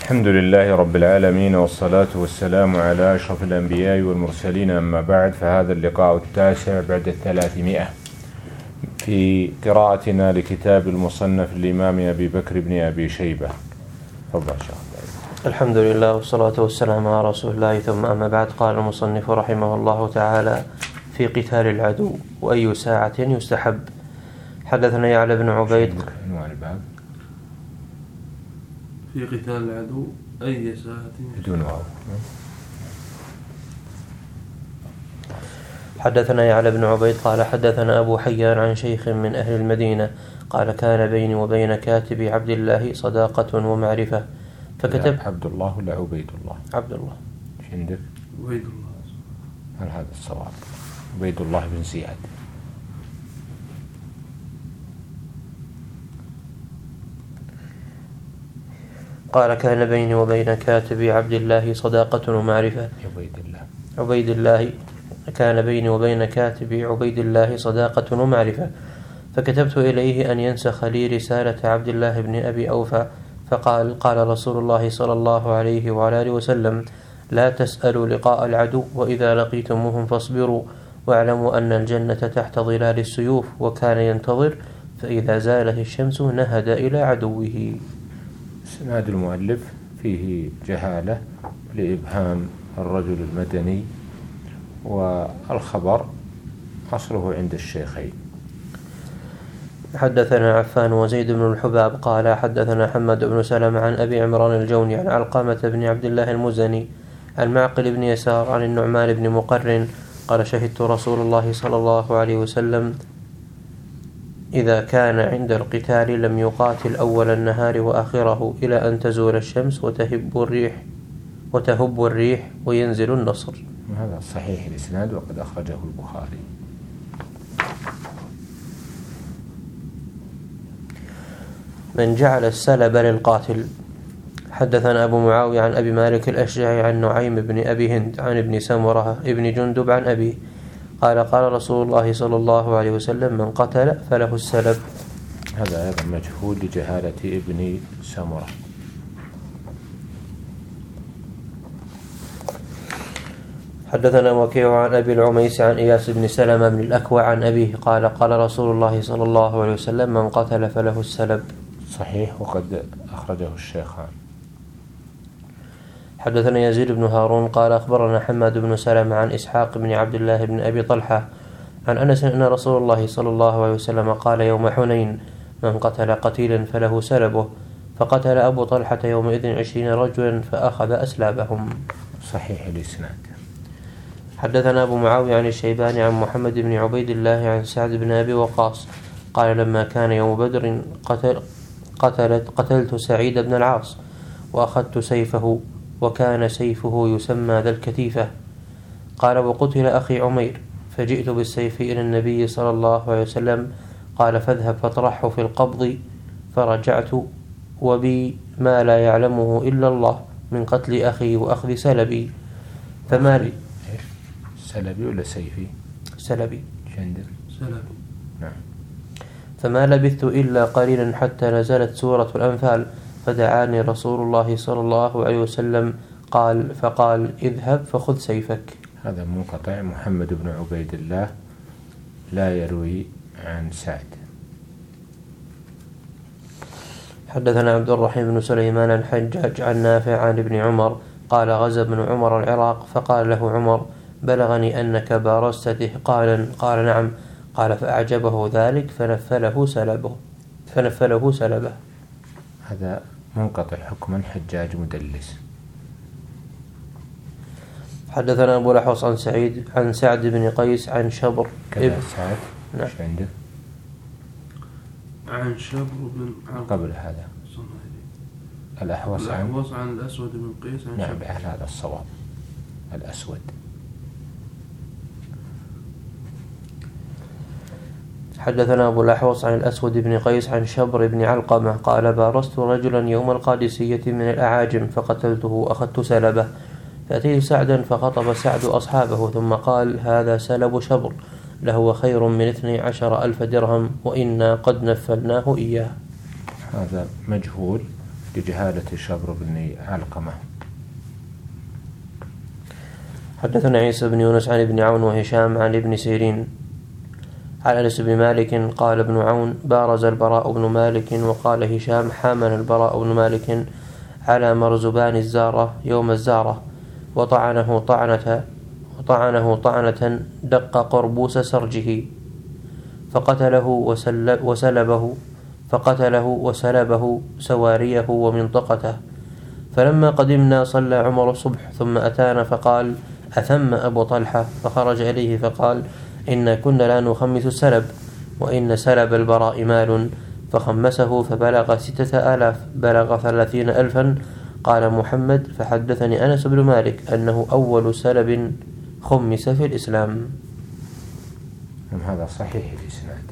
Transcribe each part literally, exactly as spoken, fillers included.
الحمد لله رب العالمين، والصلاة والسلام على أشرف الأنبياء والمرسلين، أما بعد، فهذا اللقاء التاسع بعد الثلاثمائة في قراءتنا لكتاب المصنف الإمام أبي بكر بن أبي شيبة. تفضل شيخ. الحمد لله والصلاة والسلام على رسول الله، ثم أما بعد. قال المصنف رحمه الله تعالى: في قتال العدو وأي ساعة يستحب. حدثنا يعلى بن عبيد. في قتال العدو أي ساعة بدون واو. حدثنا يعلى بن عبيد قال حدثنا أبو حيان عن شيخ من أهل المدينة قال: كان بيني وبين كاتب عبد الله صداقة ومعرفة، فكتب عبد الله ولا عبيد الله؟ عبد الله. ايش عندك؟ عبيد الله. هل هذا الصواب؟ عبيد الله بن زياد. قال: كان بيني وبين كاتب عبد الله صداقة ومعرفة. عبيد الله عبيد الله كان بيني وبين كاتب عبيد الله صداقة ومعرفة، فكتبت إليه أن ينسخ لي رسالة عبد الله بن أبي أوفى، فقال: قال رسول الله صلى الله عليه وعلى آله وسلم: لا تسألوا لقاء العدو، وإذا لقيتموهم فاصبروا، واعلموا أن الجنة تحت ظلال السيوف. وكان ينتظر، فإذا زالت الشمس نهد إلى عدوه. إسناد المؤلف فيه جهالة لإبهام الرجل المدني، والخبر أصله عند الشيخين. حدثنا عفان وزيد بن الحباب قال حدثنا حماد بن سلمة عن أبي عمران الجوني عن علقمة بن عبد الله المزني عن معقل بن يسار عن النعمان بن مقرن قال: شهدت رسول الله صلى الله عليه وسلم إذا كان عند القتال لم يقاتل أول النهار وآخره إلى أن تزول الشمس وتهب الريح وتهب الريح وينزل النصر. هذا صحيح الإسناد، وقد أخرجه البخاري. من جعل السلب للقاتل. حدثنا أبو معاوية عن أبي مالك الأشجعي عن نعيم بن أبي هند عن ابن سمرة ابن جندب عن أبيه قال: قال رسول الله صلى الله عليه وسلم: من قتل فله السلب. هذا أيضا مجهول لجهالة ابن سمرة. حدثنا وكيع عن أبي العميس عن إياس بن سلمة بن الأكوع عن أبيه قال: قال رسول الله صلى الله عليه وسلم: من قتل فله السلب. صحيح، وقد أخرجه الشيخان. حدثنا يزيد بن هارون قال أخبرنا حماد بن سلمة عن إسحاق بن عبد الله بن أبي طلحة عن أنس أن رسول الله صلى الله عليه وسلم قال يوم حنين: من قتل قتيلا فله سلبه، فقتل أبو طلحة يومئذ عشرين رجلا فأخذ أسلابهم. صحيح الإسناد. حدثنا أبو معاوية عن الشيباني عن محمد بن عبيد الله عن سعد بن أبي وقاص قال: لما كان يوم بدر قتل قتلت قتلت سعيد بن العاص وأخذت سيفه، وكان سيفه يسمى ذا الكتيفة. قال: وقتل أخي عمير، فجئت بالسيف إلى النبي صلى الله عليه وسلم، قال: فاذهب فاطرحه في القبض. فرجعت وبي ما لا يعلمه إلا الله من قتل أخي وأخذ سلبي، فما لي. سلبي ولا سيفي؟ سلبي. عندك؟ سلبي. نعم. فما لبثت إلا قليلا حتى نزلت سورة الأنفال، فدعاني رسول الله صلى الله عليه وسلم قال فقال: اذهب فخذ سيفك. هذا منقطع. محمد بن عبيد الله لا يروي عن سعد. حدثنا عبد الرحيم بن سليمان عن حجاج عن نافع عن ابن عمر قال: غزا ابن عمر العراق، فقال له عمر: بلغني أنك بارزت دهقانا. قال: نعم. قال: فأعجبه ذلك فنفله سلبه فنفله سلبه. هذا منقطع حكما، حجاج مدلس. حدثنا أبو الأحوص عن سعيد عن سعد بن قيس عن شبر كذا سعد. نعم. ايش عنده؟ عن شبر بن قبل هذا الأحوص عن الأحوص عن الأسود بن قيس عن نعم شبر. بأهل هذا الصواب. الأسود. حدثنا أبو الأحوص عن الأسود بن قيس عن شبر بن علقمة قال: بارزت رجلا يوم القادسية من الأعاجم فقتلته وأخذت سلبه، فأتيه سعدا فخطب سعد أصحابه ثم قال: هذا سلب شبر، لهو خير من اثني عشر ألف درهم، وإنا قد نفلناه إياه. هذا مجهول لجهالة شبر بن علقمة. حدثنا عيسى بن يونس عن ابن عون وهشام عن ابن سيرين عن أنس بن مالك قال ابن عون بارز البراء بن مالك وقال هشام حامل البراء بن مالك على مرزبان الزارة يوم الزارة وطعنه طعنة وطعنه طعنة دق قربوس سرجه فقتله وسلب وسلبه فقتله وسلبه سواريه ومنطقته. فلما قدمنا صلى عمر الصبح ثم أتانا فقال أثم أبو طلحة، فخرج إليه فقال إن كنا لا نخمس السلب وإن سلب البراء مال، فخمسه فبلغ ستة آلاف بلغ ثلاثين ألفا. قال محمد فحدثني أنس بن مالك أنه أول سلب خمس في الإسلام. هذا صحيح الإسناد.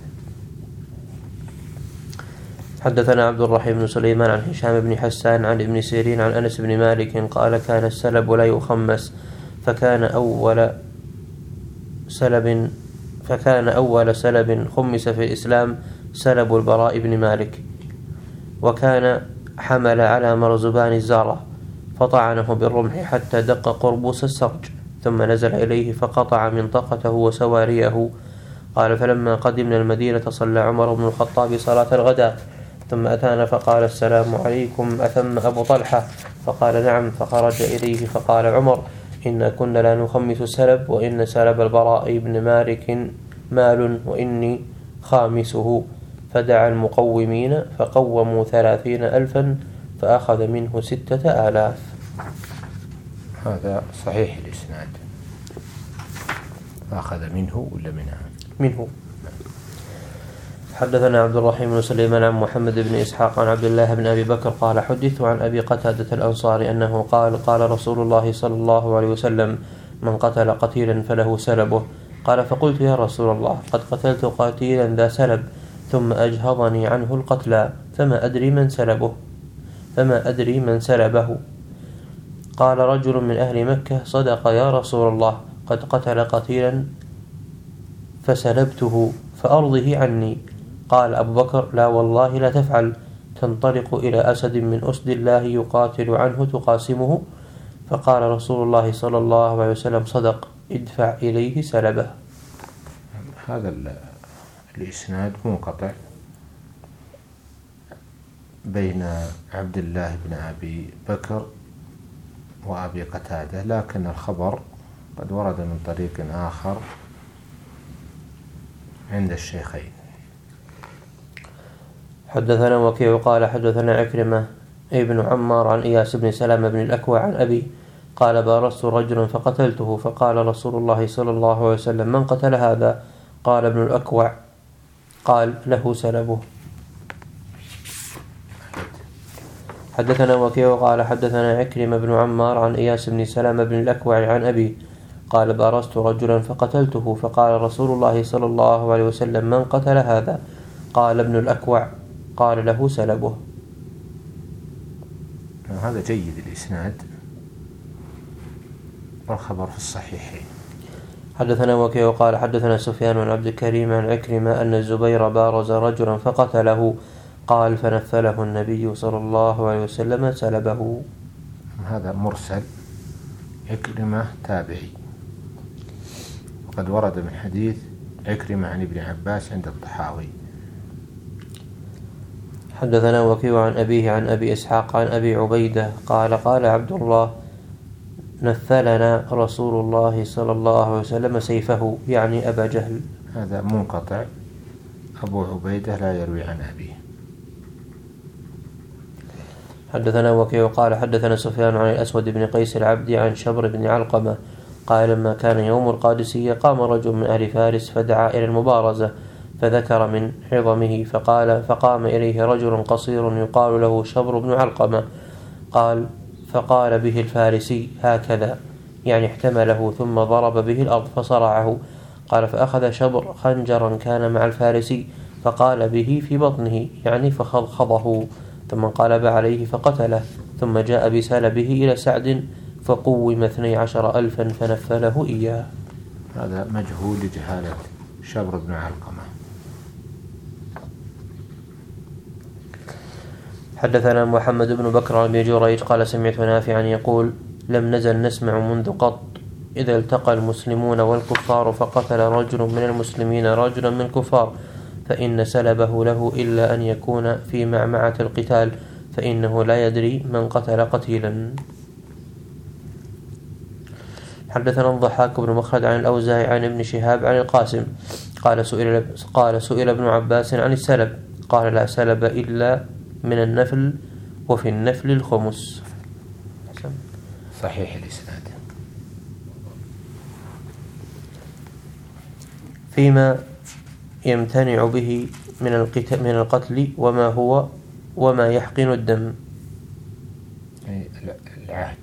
حدثنا عبد الرحيم بن سليمان عن هشام بن حسان عن ابن سيرين عن أنس بن مالك قال كان السلب لا يخمس فكان أول سلب فكان أول سلب خمس في الإسلام سلب البراء بن مالك، وكان حمل على مرزبان الزارة فطعنه بالرمح حتى دق قربوس السرج ثم نزل إليه فقطع منطقته وسواريه. قال فلما قدمنا المدينة صلى عمر بن الخطاب صلاة الغداء ثم أتانا فقال السلام عليكم أثم أبو طلحة؟ فقال نعم. فخرج إليه فقال عمر إن كنا لا نخمس السلب وإن سلب البراء بن مالك مال وإني خامسه. فدعا المقومين فقوموا ثلاثين ألفا فأخذ منه ستة آلاف. هذا صحيح الإسناد. أخذ منه ولا منها؟ منه. حدثنا عبد الرحيم بن سليمان عن محمد بن إسحاق عن عبد الله بن أبي بكر قال حدثت عن أبي قتادة الأنصاري أنه قال قال رسول الله صلى الله عليه وسلم من قتل قتيلا فله سلبه. قال فقلت يا رسول الله قد قتلت قتيلا ذا سلب ثم أجهضني عنه القتلى فما أدري من سلبه فما أدري من سلبه. قال رجل من أهل مكة صدق يا رسول الله قد قتل قتيلا فسلبته فأرضه عني. قال أبو بكر لا والله لا تفعل، تنطلق إلى أسد من أسد الله يقاتل عنه تقاسمه. فقال رسول الله صلى الله عليه وسلم صدق ادفع إليه سلبه. هذا الإسناد منقطع بين عبد الله بن أبي بكر وأبي قتادة، لكن الخبر قد ورد من طريق آخر عند الشيخين. حدثنا وكيع قال حدثنا عكرمة ابن عمار عن إياس بن سلام بن الأكوع عن أبي قال بارزت رجلا فقتلته فقال رسول الله صلى الله عليه وسلم من قتل هذا؟ قال ابن الأكوع قال له سلبه. حدثنا وكيع قال حدثنا عكرمة بن عمار عن إياس بن سلام بن الأكوع عن أبي قال بارزت رجلا فقتلته فقال رسول الله صلى الله عليه وسلم من قتل هذا؟ قال ابن الأكوع قال له سلبه. هذا جيد الإسناد والخبر في الصحيحين. حدثنا وكيع قال حدثنا سفيان عن عبد الكريم عن عكرمة أن الزبير بارز رجلا فقتله قال فنفله النبي صلى الله عليه وسلم سلبه. هذا مرسل، عكرمة تابعي، وقد ورد من حديث عكرمة عن ابن عباس عند الطحاوي. حدثنا وكيع عن أبيه عن أبي إسحاق عن أبي عبيدة قال قال عبد الله نثلنا رسول الله صلى الله عليه وسلم سيفه يعني أبا جهل. هذا منقطع، أبو عبيدة لا يروي عن أبيه. حدثنا وكيع قال حدثنا سفيان عن الأسود بن قيس العبدي عن شبر بن علقمة قال لما كان يوم القادسية قام رجل من أهل فارس فدعا إلى المبارزة فذكر من عظمه فقال فقام إليه رجل قصير يقال له شبر بن علقمة قال فقال به الفارسي هكذا يعني احتمله ثم ضرب به الأرض فصرعه. قال فأخذ شبر خنجرا كان مع الفارسي فقال به في بطنه يعني فخضخضه ثم انقلب عليه فقتله ثم جاء بسلبه إلى سعد فقوم اثني عشر ألفا فنفله إياه. هذا مجهول لجهالة شبر بن علقمة. حدثنا محمد بن بكر عن أبي جريج قال سمعت نافعا يقول لم نزل نسمع منذ قط إذا التقى المسلمون والكفار فقتل رجل من المسلمين رجلا من الكفار فإن سلبه له إلا أن يكون في معمعة القتال فإنه لا يدري من قتل قتيلا. حدثنا الضحاك بن مخلد عن الأوزاعي عن ابن شهاب عن القاسم قال سئل, قال سئل ابن عباس عن السلب قال لا سلب إلا من النفل وفي النفل الخمس. صحيح الإسناد. فيما يمتنع به من القتل, من القتل وما هو وما يحقن الدم. العهد.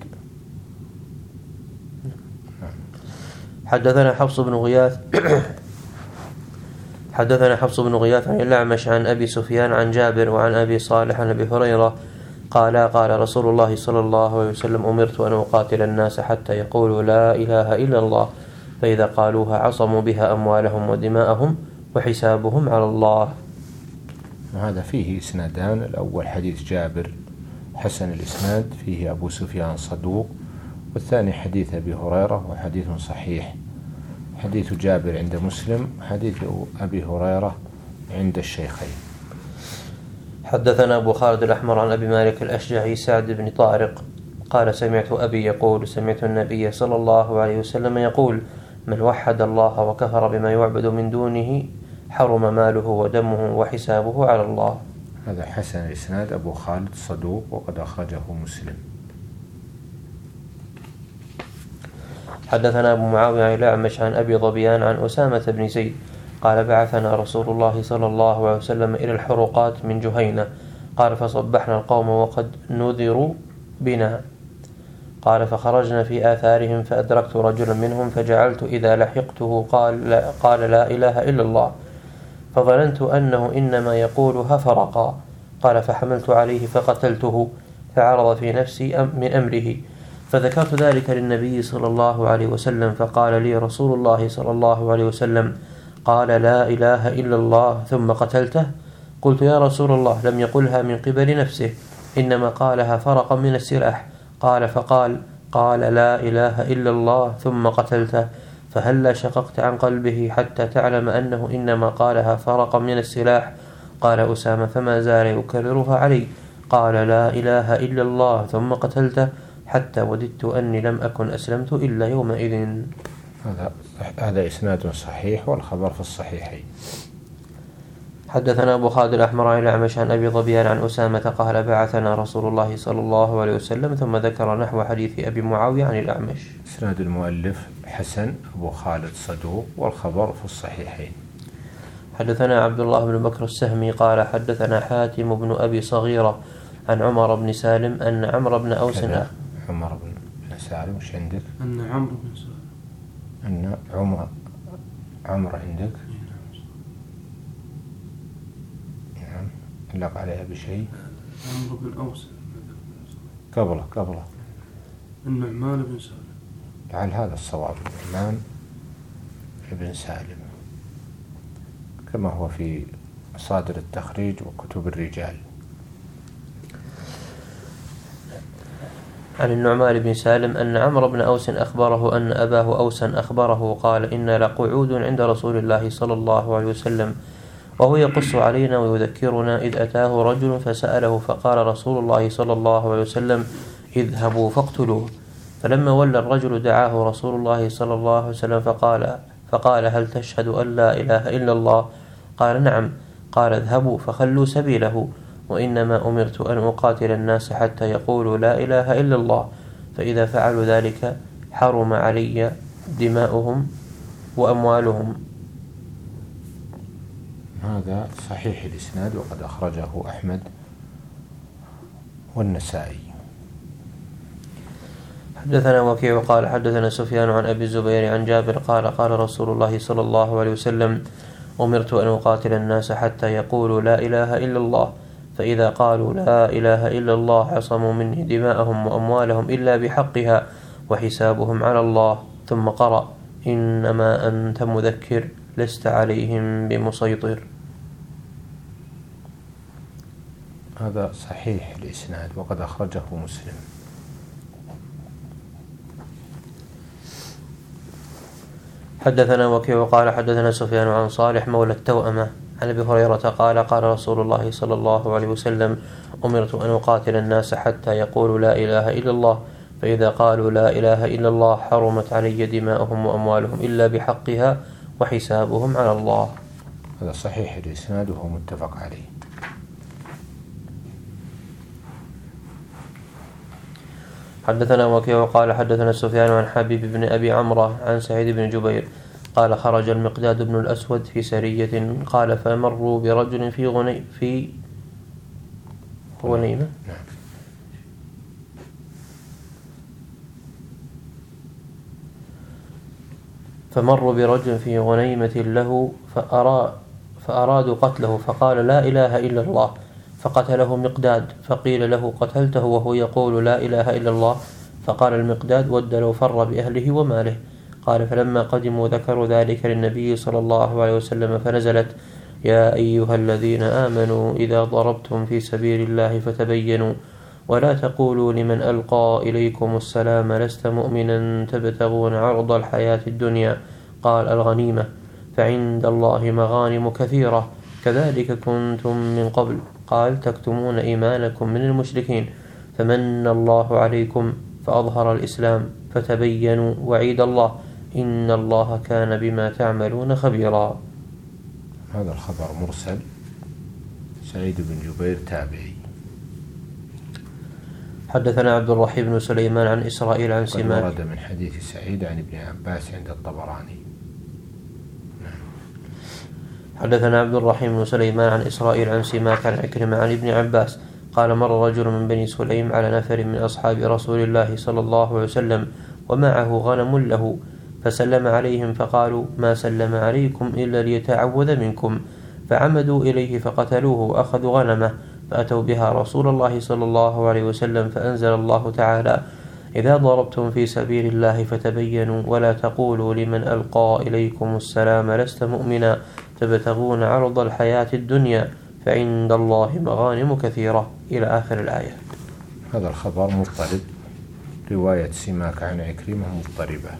حدثنا حفص بن غياث حدثنا حفص بن غياث عن الأعمش عن أبي سفيان عن جابر وعن أبي صالح عن أبي هريرة قال قال رسول الله صلى الله عليه وسلم أمرت أن أقاتل الناس حتى يقولوا لا إله إلا الله فإذا قالوها عصموا بها أموالهم ودماءهم وحسابهم على الله. وهذا فيه إسنادان. الأول حديث جابر حسن الإسناد فيه أبو سفيان صدوق، والثاني حديث أبي هريرة وحديث صحيح. حديث جابر عند مسلم، حديث أبي هريرة عند الشيخين. حدثنا أبو خالد الأحمر عن أبي مالك الأشجعي سعد بن طارق قال سمعت أبي يقول سمعت النبي صلى الله عليه وسلم يقول من وحد الله وكفر بما يعبد من دونه حرم ماله ودمه وحسابه على الله. هذا حسن الإسناد أبو خالد صدوق وقد أخرجه مسلم. حدثنا أبو معاوية عن الأعمش عن أبي ظبيان عن أسامة بن زيد قال بعثنا رسول الله صلى الله عليه وسلم إلى الحروقات من جهينة قال فصبحنا القوم وقد نذروا بنا قال فخرجنا في آثارهم فأدركت رجلا منهم فجعلت إذا لحقته قال لا, قال لا إله إلا الله فظننت أنه إنما يقولها فرقا قال فحملت عليه فقتلته فعرض في نفسي من أمره فذكرت ذلك للنبي صلى الله عليه وسلم فقال لي رسول الله صلى الله عليه وسلم قال لا إله إلا الله ثم قتلته قلت يا رسول الله لم يقلها من قبل نفسه إنما قالها فرقا من السلاح قال فقال قال لا إله إلا الله ثم قتلته فهلا شققت عن قلبه حتى تعلم أنه إنما قالها فرقا من السلاح قال أسامة فما زال يكررها علي قال لا إله إلا الله ثم قتلته حتى وددت أني لم أكن أسلمت إلا يومئذ. هذا هذا إسناد صحيح والخبر في الصحيحين. حدثنا أبو خالد الأحمر عن الأعمش عن أبي ظبيان عن أسامة قال بعثنا رسول الله صلى الله عليه وسلم ثم ذكر نحو حديث أبي معاوية عن الأعمش. إسناد المؤلف حسن أبو خالد صدوق والخبر في الصحيحين. حدثنا عبد الله بن بكر السهمي قال حدثنا حاتم بن أبي صغيرة عن عمر بن سالم أن عمرو بن أوس عمر بن سالم وش عندك؟ أن عمرو بن سالم أن عمر عمرو عندك؟ نعم. علق عليها بشيء؟ عمرو بن أوس قبله قبله النعمان بن سالم. لعل هذا الصواب النعمان بن سالم كما هو في مصادر التخريج وكتب الرجال. عن النعمان بن سالم أن عمرو بن أوس أخبره أن أباه أوسا أخبره قال إن لقعود عند رسول الله صلى الله عليه وسلم وهو يقص علينا ويذكرنا إذ أتاه رجل فسأله فقال رسول الله صلى الله عليه وسلم اذهبوا فاقتلوه فلما ولى الرجل دعاه رسول الله صلى الله عليه وسلم فقال فقال هل تشهد أن لا إله إلا الله قال نعم قال اذهبوا فخلوا سبيله وإنما أمرت أن أقاتل الناس حتى يقولوا لا إله إلا الله فإذا فعلوا ذلك حرم علي دماؤهم وأموالهم. هذا صحيح الإسناد وقد أخرجه أحمد والنسائي. حدثنا وكيع قال حدثنا سفيان عن أبي الزبير عن جابر قال قال رسول الله صلى الله عليه وسلم أمرت أن أقاتل الناس حتى يقولوا لا إله إلا الله فإذا قالوا لا إله إلا الله عصموا مني دماءهم وأموالهم إلا بحقها وحسابهم على الله ثم قرأ إنما أنت مذكر لست عليهم بمسيطر. هذا صحيح الإسناد وقد أخرجه مسلم. حدثنا وكيع قال حدثنا سفيان عن صالح مولى التوأمة عن أبي هريرة قال قال رسول الله صلى الله عليه وسلم أمرت أن أقاتل الناس حتى يقولوا لا إله إلا الله، فإذا قالوا لا إله إلا الله حرمت علي دماؤهم وأموالهم إلا بحقها وحسابهم على الله. هذا صحيح الإسناد وهو متفق عليه. حدثنا وكيع قال حدثنا سفيان عن حبيب بن أبي عمرة عن سعيد بن جبير قال خرج المقداد بن الأسود في سرية قال فمروا برجل في غني في غنيمة فمروا برجل في غنيمة له فأرى فأرادوا قتله فقال لا إله إلا الله فقتله مقداد، فقيل له قتلته وهو يقول لا إله إلا الله؟ فقال المقداد ود لو فر بأهله وماله. قال فلما قدموا ذكروا ذلك للنبي صلى الله عليه وسلم فنزلت يا أيها الذين آمنوا إذا ضربتم في سبيل الله فتبينوا ولا تقولوا لمن ألقى إليكم السلام لست مؤمنا تبتغون عرض الحياة الدنيا. قال الغنيمة فعند الله مغانم كثيرة كذلك كنتم من قبل. قال تكتمون إيمانكم من المشركين فمن الله عليكم فأظهر الإسلام فتبينوا وعيد الله إن الله كان بما تعملون خبيرا. هذا الخبر مرسل، سعيد بن جبير تابعي. حدثنا عبد الرحيم بن سليمان عن إسرائيل عن سماك ورد من حديث سعيد عن ابن عباس عند الطبراني. حدثنا عبد الرحيم بن سليمان عن إسرائيل عن سماك عن عكرمة عن ابن عباس قال مر رجل من بني سليم على نفر من أصحاب رسول الله صلى الله عليه وسلم ومعه غنم له فسلم عليهم فقالوا ما سلم عليكم إلا ليتعوذ منكم، فعمدوا إليه فقتلوه وأخذوا غنمه فأتوا بها رسول الله صلى الله عليه وسلم فأنزل الله تعالى إذا ضربتم في سبيل الله فتبينوا ولا تقولوا لمن ألقى إليكم السلام لست مؤمنا تبتغون عرض الحياة الدنيا فعند الله مغانم كثيرة إلى آخر الآية. هذا الخبر مضطرب، رواية سماك عن عكرمة مضطربة.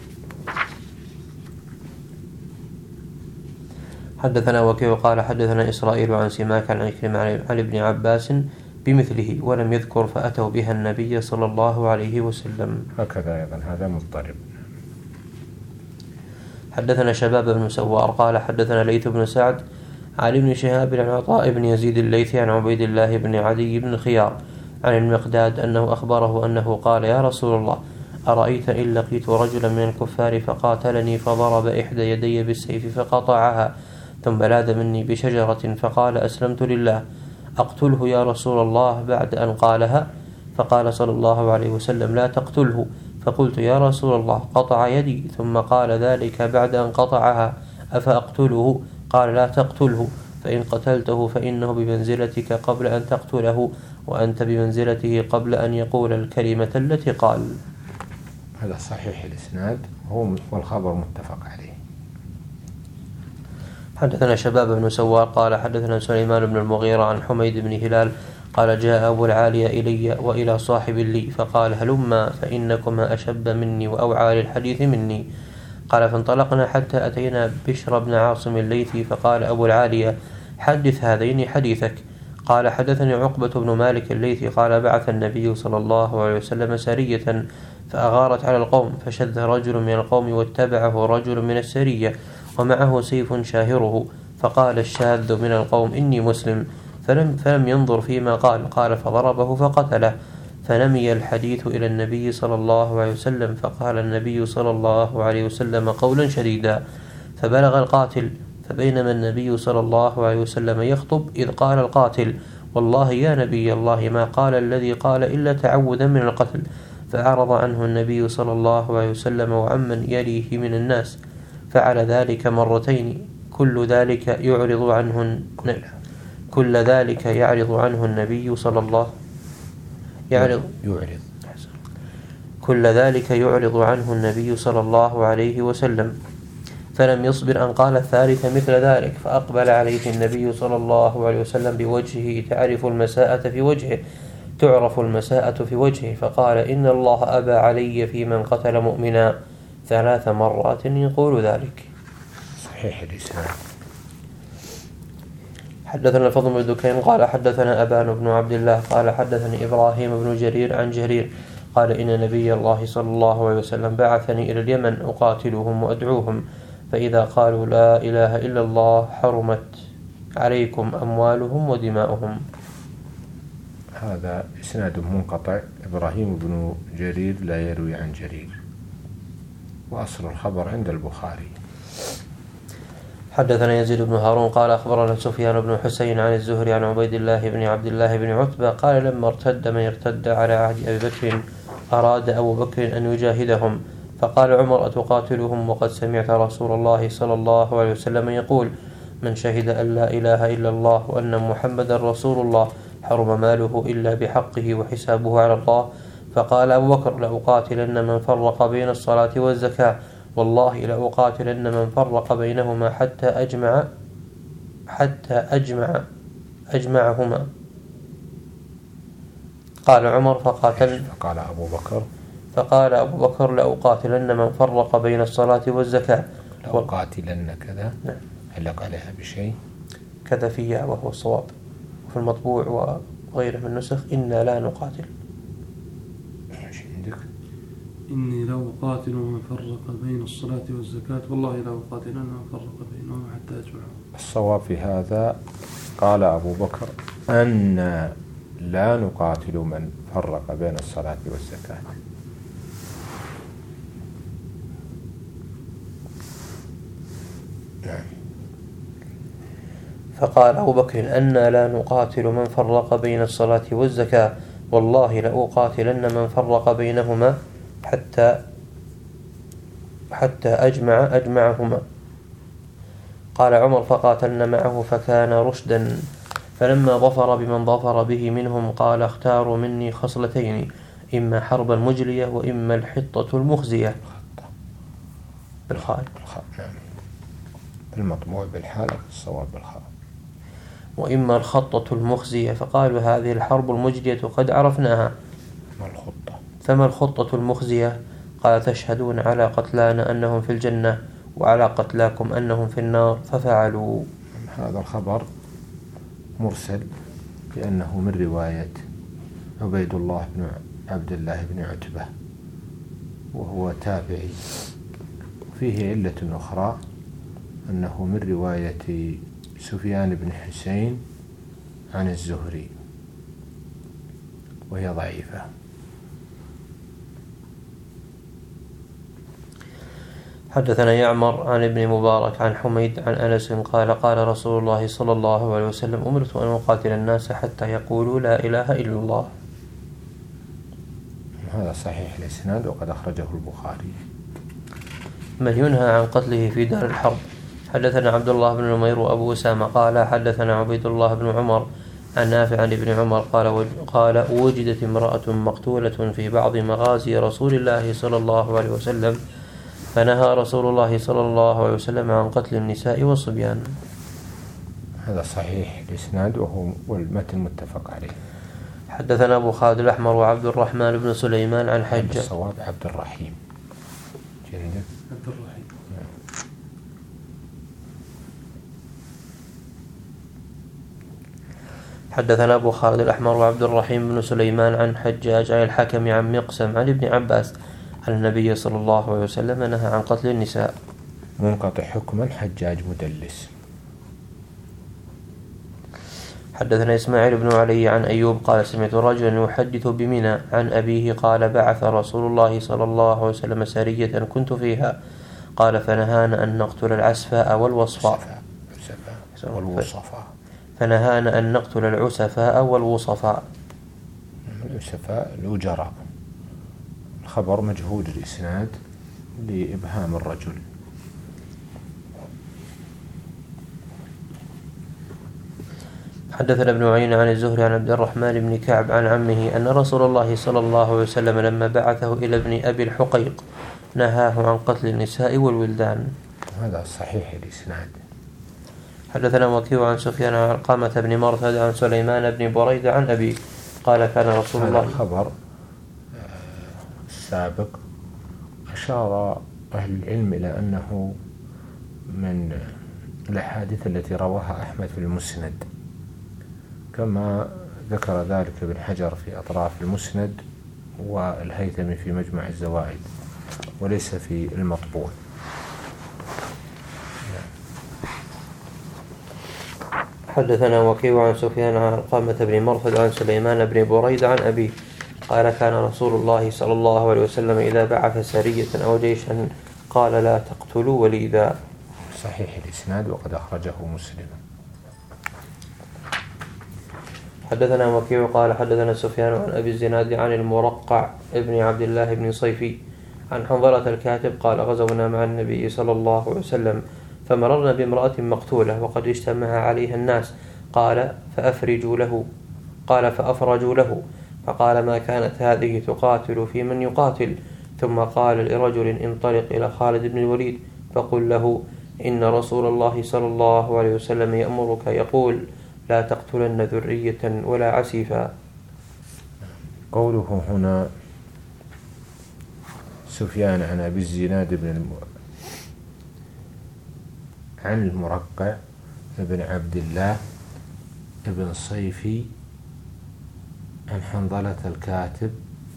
حدثنا وكيع قال حدثنا إسرائيل عن سماك عن عكرمة عن ابن عباس بمثله ولم يذكر فأتوا بها النبي صلى الله عليه وسلم. هكذا أيضا هذا مضطرب. حدثنا شباب بن سوار قال حدثنا ليث بن سعد عن ابن شهاب عن عطاء بن يزيد الليثي عن عبيد الله بن عدي بن خيار عن المقداد أنه أخبره أنه قال يا رسول الله أرأيت إن لقيت رجلا من الكفار فقاتلني فضرب إحدى يدي بالسيف فقطعها ثم لاذ مني بشجرة فقال أسلمت لله أقتله يا رسول الله بعد أن قالها؟ فقال صلى الله عليه وسلم لا تقتله. فقلت يا رسول الله قطع يدي ثم قال ذلك بعد أن قطعها أفأقتله؟ قال لا تقتله فإن قتلته فإنه بمنزلتك قبل أن تقتله وأنت بمنزلته قبل أن يقول الكلمة التي قال. هذا صحيح الإسناد والخبر متفق عليه. حدثنا شباب بن سوار قال حدثنا سليمان بن المغيرة عن حميد بن هلال قال جاء أبو العالية إلي وإلى صاحب لي فقال هلما فإنكما أشب مني وأوعى للحديث مني. قال فانطلقنا حتى أتينا بشر بن عاصم الليثي فقال أبو العالية حدث هذين حديثك. قال حدثني عقبة بن مالك الليثي قال بعث النبي صلى الله عليه وسلم سرية فأغارت على القوم فشذ رجل من القوم واتبعه رجل من السرية ومعه سيف شاهره فقال الشاذ من القوم إني مسلم فلم, فلم ينظر فيما قال قال فضربه فقتله فنمي الحديث إلى النبي صلى الله عليه وسلم فقال النبي صلى الله عليه وسلم قولا شديدا فبلغ القاتل فبينما النبي صلى الله عليه وسلم يخطب إذ قال القاتل والله يا نبي الله ما قال الذي قال إلا تعوذا من القتل. فأعرض عنه النبي صلى الله عليه وسلم وعمن يليه من الناس فعل ذلك مرتين كل ذلك يعرض عنه كل ذلك يعرض عنه النبي صلى الله يعرض يعرض كل ذلك يعرض عنه النبي صلى الله عليه وسلم فلم يصبر أن قال الثالث مثل ذلك، فأقبل عليه النبي صلى الله عليه وسلم بوجهه تعرف المساءة في وجهه تعرف المساءة في وجهه، فقال إن الله أبى علي في من قتل مؤمنا ثلاث مرات يقول ذلك. صحيح الإسلام. حدثنا الفضل بن دكين قال حدثنا أبان بن عبد الله قال حدثني إبراهيم بن جرير عن جرير قال إن نبي الله صلى الله عليه وسلم بعثني إلى اليمن أقاتلهم وأدعوهم، فإذا قالوا لا إله إلا الله حرمت عليكم أموالهم ودماؤهم. هذا إسناد منقطع. إبراهيم بن جرير لا يروي عن جرير، وأصل الخبر عند البخاري. حدثنا يزيد بن هارون قال أخبرنا سفيان بن حسين عن الزهري عن عبيد الله بن عبد الله بن عتبة قال لما ارتد من ارتد على عهد أبي بكر أراد أبو بكر أن يجاهدهم، فقال عمر أتقاتلهم وقد سمعت رسول الله صلى الله عليه وسلم يقول من شهد أن لا إله إلا الله وأن محمدا رسول الله حرم ماله إلا بحقه وحسابه على الله. فقال أبو بكر لأقاتلن من فرق بين الصلاة والزكاة، والله لأقاتلن من فرق بينهما حتى أجمع حتى أجمع أجمعهما. قال عمر فقاتل فقال أبو بكر فقال أبو بكر لأقاتلن من فرق بين الصلاة والزكاة. لأقاتلن كذا نعم. علق عليها بشيء كذا فيها وهو الصواب، وفي المطبوع وغيره من النسخ إنا لا نقاتل. ايش عندك؟ إني لو قاتل من فرق بين الصلاة والزكاة، والله لو قاتل من فرق بينهم حتى أجمعهم. الصواب في هذا قال أبو بكر أن لا نقاتل من فرق بين الصلاة والزكاة. نعم. فقال أبو بكر أنا لا نقاتل من فرق بين الصلاة والزكاة، والله لأقاتلن من فرق بينهما حتى حتى أجمع أجمعهما. قال عمر فقاتلن معه فكان رشدا، فلما ظفر بمن ظفر به منهم قال اختاروا مني خصلتين، إما حرب المجلية وإما الحطة المخزية. بالخاء. نعم. المطبوع بالحال، الصواب بالخاء. وإما الخطة المخزية، فقالوا هذه الحرب المجلية قد عرفناها، ما الخطة؟ فما الخطة المخزية؟ قال تشهدون على قتلانا أنهم في الجنة وعلى قتلاكم أنهم في النار، ففعلوا. هذا الخبر مرسل لأنه من رواية عبيد الله بن عبد الله بن عتبة، وهو تابعي. فيه علة أخرى أنه من رواية سفيان بن حسين عن الزهري، وهي ضعيفة. حدثنا يعمر عن ابن مبارك عن حميد عن أنس قال قال رسول الله صلى الله عليه وسلم أمرت أن أقاتل الناس حتى يقولوا لا إله إلا الله. هذا صحيح الإسناد وقد أخرجه البخاري. من ينهى عن قتله في دار الحرب. حدثنا عبد الله بن نمير وأبو أسامة قال حدثنا عبيد الله بن عمر عن نافع عن ابن عمر قال قال وجدت امرأة مقتولة في بعض مغازي رسول الله صلى الله عليه وسلم، فنهى رسول الله صلى الله عليه وسلم عن قتل النساء والصبيان. هذا صحيح الإسناد وهو والمتن متفق عليه. حدثنا أبو خالد الأحمر وعبد الرحمن بن سليمان عن حجة. الصواب عبد الرحيم. جيد. عبد الرحيم. حدثنا أبو خالد الأحمر وعبد الرحيم بن سليمان عن حجاج عن الحكم عن مقسم عن ابن عباس أن النبي صلى الله عليه وسلم نهى عن قتل النساء. منقطع حكما حجاج مدلس. حدثنا إسماعيل بن علي عن أيوب قال سمعت رجلا يحدث بمنى عن أبيه قال بعث رسول الله صلى الله عليه وسلم سرية كنت فيها، قال فنهانا أن نقتل العسفاء والوصفاء والوصفاء فنهانا أن نقتل العسفاء والوصفاء. العسفاء الأجراء. الخبر مجهول الإسناد لإبهام الرجل. حدثنا ابن عيينة عن الزهري عن عبد الرحمن بن كعب عن عمه أن رسول الله صلى الله عليه وسلم لما بعثه إلى ابن أبي الحقيق نهاه عن قتل النساء والولدان. هذا صحيح الإسناد. حدثنا وكيع عن سفيان عن علقمة بن مرثد عن سليمان بن بريدة عن أبي قال كان رسول الله. هذا الخبر السابق أشار أهل العلم إلى أنه من الأحاديث التي رواها أحمد في المسند، كما ذكر ذلك ابن حجر في أطراف المسند والهيثمي في مجمع الزوائد، وليس في المطبوع. حدثنا وكيع عن سفيان عن علقمة بن مرثد عن سليمان بن بريدة عن أبي قال كان رسول الله صلى الله عليه وسلم إذا بعث سرية أو جيشا قال لا تقتلوا وليدا. صحيح الإسناد وقد أخرجه مسلم. حدثنا وكيع قال حدثنا سفيان عن أبي الزناد عن المرقع ابن عبد الله بن صيفي عن حنظلة الكاتب قال غزونا مع النبي صلى الله عليه وسلم فمررنا بامرأة مقتولة وقد اجتمع عليها الناس قال فأفرجوا له قال فأفرجوا له فقال ما كانت هذه تقاتل في من يقاتل، ثم قال لرجل انطلق إلى خالد بن الوليد فقل له إن رسول الله صلى الله عليه وسلم يأمرك يقول لا تقتلن ذرية ولا عسيفا. قوله هنا سفيان عن أبي الزناد بن الم... عن المرقع بن عبد الله بن صيفي عن حنظلة الكاتب،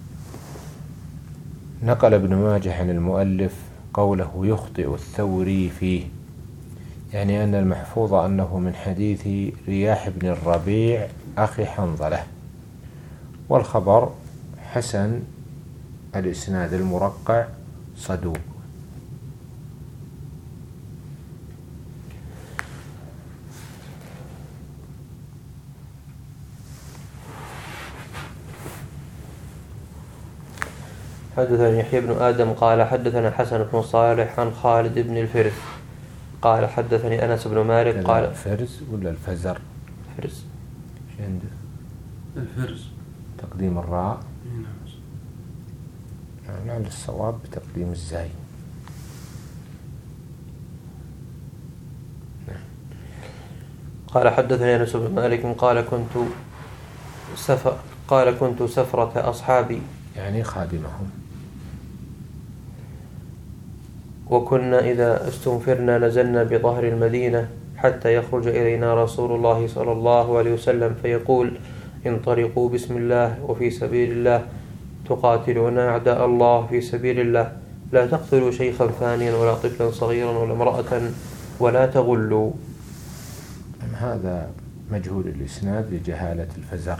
نقل ابن ماجه عن المؤلف قوله يخطئ الثوري فيه، يعني أن المحفوظ أنه من حديث رياح بن الربيع أخي حنظلة، والخبر حسن الإسناد المرقع صدوق. حدثنا يحيى بن آدم قال حدثنا حسن بن صالح عن خالد بن الفرس قال حدثني أنس بن مالك قال الفرز ولا الفزر؟ فرس. ايش عنده؟ الفرز تقديم الراء. نعم. نعم الصواب بتقديم الزاي. قال حدثني أنس بن مالك قال كنت سفر قال كنت سفرة أصحابي يعني خادمهم، وكنا إذا استنفرنا نزلنا بظهر المدينة حتى يخرج إلينا رسول الله صلى الله عليه وسلم فيقول انطلقوا بسم الله وفي سبيل الله تقاتلون أعداء الله في سبيل الله، لا تقتلوا شيخا فانيا ولا طفلا صغيرا ولا امرأة ولا تغلوا. هذا مجهول الإسناد لجهالة الفزر.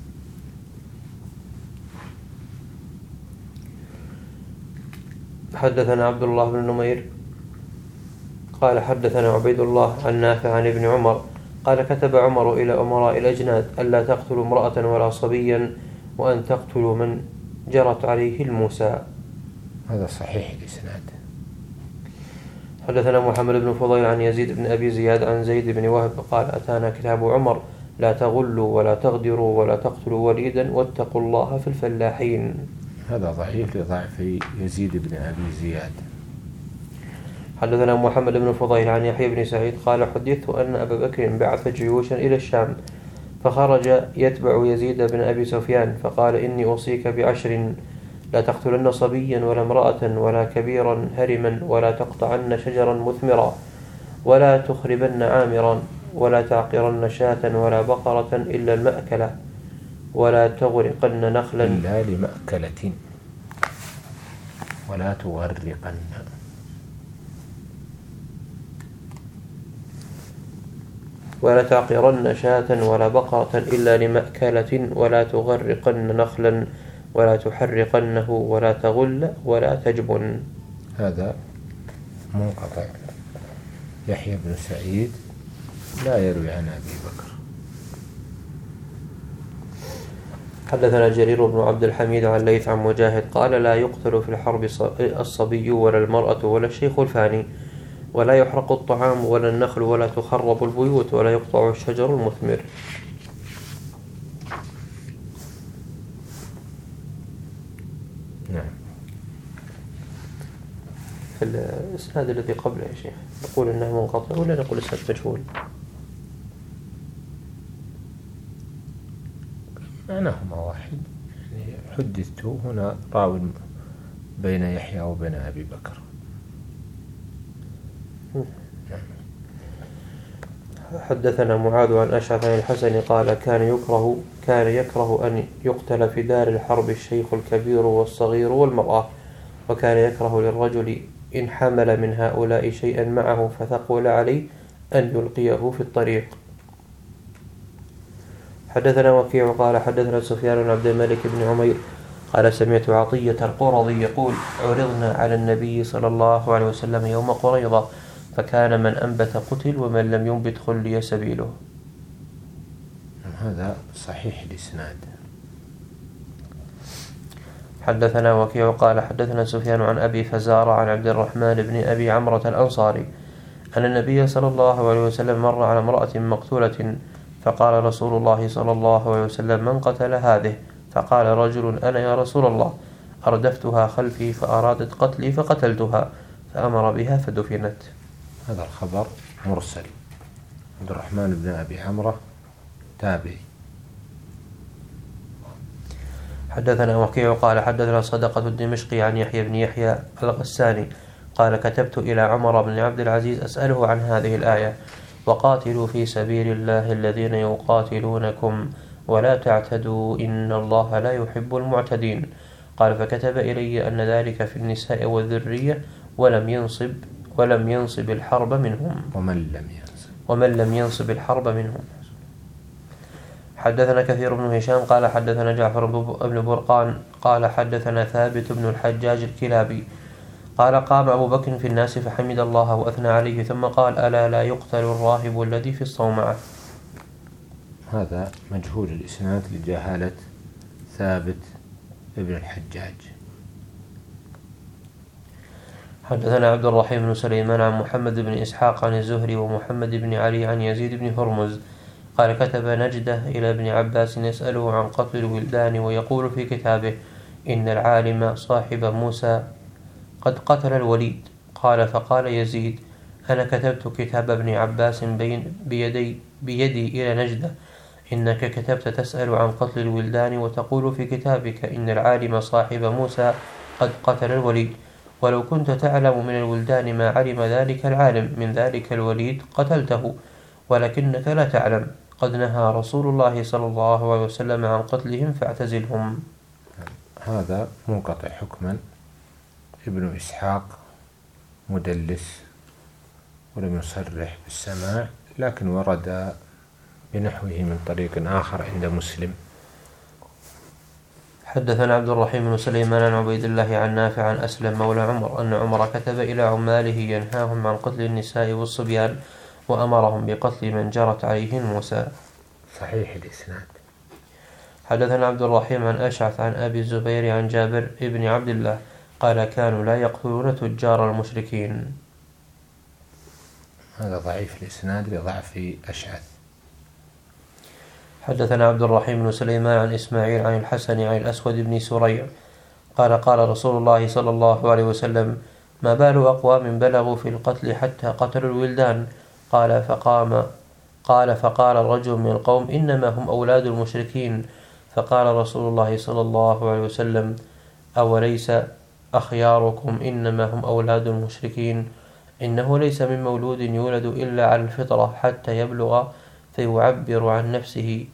حدثنا عبد الله بن نمير قال حدثنا عبيد الله عن نافع عن ابن عمر قال كتب عمر إلى أمراء الأجناد ألا تقتلوا امرأة ولا صبيا وأن تقتلوا من جرت عليه الموسى. هذا صحيح الإسناد. حدثنا محمد بن فضيل عن يزيد بن أبي زياد عن زيد بن وهب قال أتانا كتاب عمر لا تغلوا ولا تغدروا ولا تقتلوا وليدا واتقوا الله في الفلاحين. هذا ضعيف لضعف يزيد بن أبي زياد. حدثنا محمد بن فضيل عن يحيى بن سعيد قال حدثت أن أبا بكر بعث جيوشا إلى الشام فخرج يتبع يزيد بن أبي سفيان فقال إني أوصيك بعشر لا تقتلن صبيا ولا امرأة ولا كبيرا هرما ولا تقطعن شجرا مثمرا ولا تخربن عامرا ولا تعقرن شاة ولا بقرة إلا المأكلة ولا تغرقن نخلا إلا لمأكلة ولا تغرقن ولا تعقرن شاة ولا بقرة إلا لمأكلة ولا تغرقن نخلا ولا تحرقنه ولا تغل ولا تجبن. هذا منقطع. يحيى بن سعيد لا يروي عن أبي بكر. حدثنا جرير بن عبد الحميد عن ليث عن مجاهد قال لا يقتل في الحرب الصبي ولا المرأة ولا الشيخ الفاني ولا يحرق الطعام ولا النخل ولا تخرب البيوت ولا يقطع الشجر المثمر. نعم. في الإسناد الذي قبله يا شيخ نقول إنه منقطع ولا نقول إسناد مجهول؟ معناهما واحد، يعني حدثت هنا راو بين يحيى وبين أبي بكر. حدثنا معاذ عن أشعث عن الحسن قال كان يكره كان يكره أن يقتل في دار الحرب الشيخ الكبير والصغير والمرأة، وكان يكره للرجل إن حمل من هؤلاء شيئا معه فثقل عليه أن يلقيه في الطريق. حدثنا وكيع قال حدثنا سفيان بن عبد الملك بن عمير قال سمعت عطية القرظي يقول عرضنا على النبي صلى الله عليه وسلم يوم قريضة فكان من أنبت قتل ومن لم ينبت خلي سبيله. هذا صحيح الإسناد. حدثنا وكيع قال حدثنا سفيان عن أبي فزارة عن عبد الرحمن بن أبي عمرة الأنصاري أن النبي صلى الله عليه وسلم مر على امرأة مقتولة فقال رسول الله صلى الله عليه وسلم من قتل هذه؟ فقال رجل أنا يا رسول الله، أردفتها خلفي فأرادت قتلي فقتلتها، فأمر بها فدفنت. هذا الخبر مرسل. عبد الرحمن بن أبي عمرة تابعي. حدثنا وكيع قال حدثنا صدقة الدمشقي عن يحيى بن يحيى الغساني قال كتبت إلى عمر بن عبد العزيز أسأله عن هذه الآية وقاتلوا في سبيل الله الذين يقاتلونكم ولا تعتدوا إن الله لا يحب المعتدين. قال فكتب إلي أن ذلك في النساء والذرية ولم ينصب ولم ينصب الحرب منهم ومن لم ينصب ومن لم ينصب الحرب منهم. حدثنا كثير بن هشام قال حدثنا جعفر بن برقان قال حدثنا ثابت بن الحجاج الكلابي قال قام أبو بكر في الناس فحمد الله وأثنى عليه ثم قال ألا لا يقتل الراهب الذي في الصومعة. هذا مجهول الإسناد لجهالة ثابت ابن الحجاج. حدثنا عبد الرحيم بن سليمان عن محمد بن إسحاق عن الزهري ومحمد بن علي عن يزيد بن هرمز قال كتب نجدة إلى ابن عباس يسأله عن قتل الولدان ويقول في كتابه إن العالم صاحب موسى قد قتل الوليد. قال فقال يزيد أنا كتبت كتاب ابن عباس بين بيدي, بيدي إلى نجدة إنك كتبت تسأل عن قتل الولدان وتقول في كتابك إن العالم صاحب موسى قد قتل الوليد، ولو كنت تعلم من الولدان ما علم ذلك العالم من ذلك الوليد قتلته، ولكنك لا تعلم قد نهى رسول الله صلى الله عليه وسلم عن قتلهم فاعتزلهم. هذا منقطع حكما. ابن إسحاق مدلس ولم يصرح بالسماع، لكن ورد بنحوه من طريق آخر عند مسلم. حدثنا عبد الرحيم بن سليمان عن عبيد الله عن نافع عن أسلم مولى عمر أن عمر كتب إلى عماله ينهاهم عن قتل النساء والصبيان وأمرهم بقتل من جرت عليه الموسى. صحيح الإسناد. حدثنا عبد الرحيم عن أشعث عن أبي الزبير عن جابر ابن عبد الله قال كانوا لا يقتلون تجار المشركين. هذا ضعيف الإسناد لضعف أشعث. حدثنا عبد الرحيم بن سليمان عن إسماعيل عن الحسن عن الأسود بن سريع قال قال رسول الله صلى الله عليه وسلم ما بال أقوام بلغوا في القتل حتى قتلوا الولدان. قال فقام قال فقال الرجل من القوم إنما هم أولاد المشركين. فقال رسول الله صلى الله عليه وسلم أوليس أخياركم إنما هم أولاد المشركين؟ إنه ليس من مولود يولد إلا على الفطرة حتى يبلغ فيعبر عن نفسه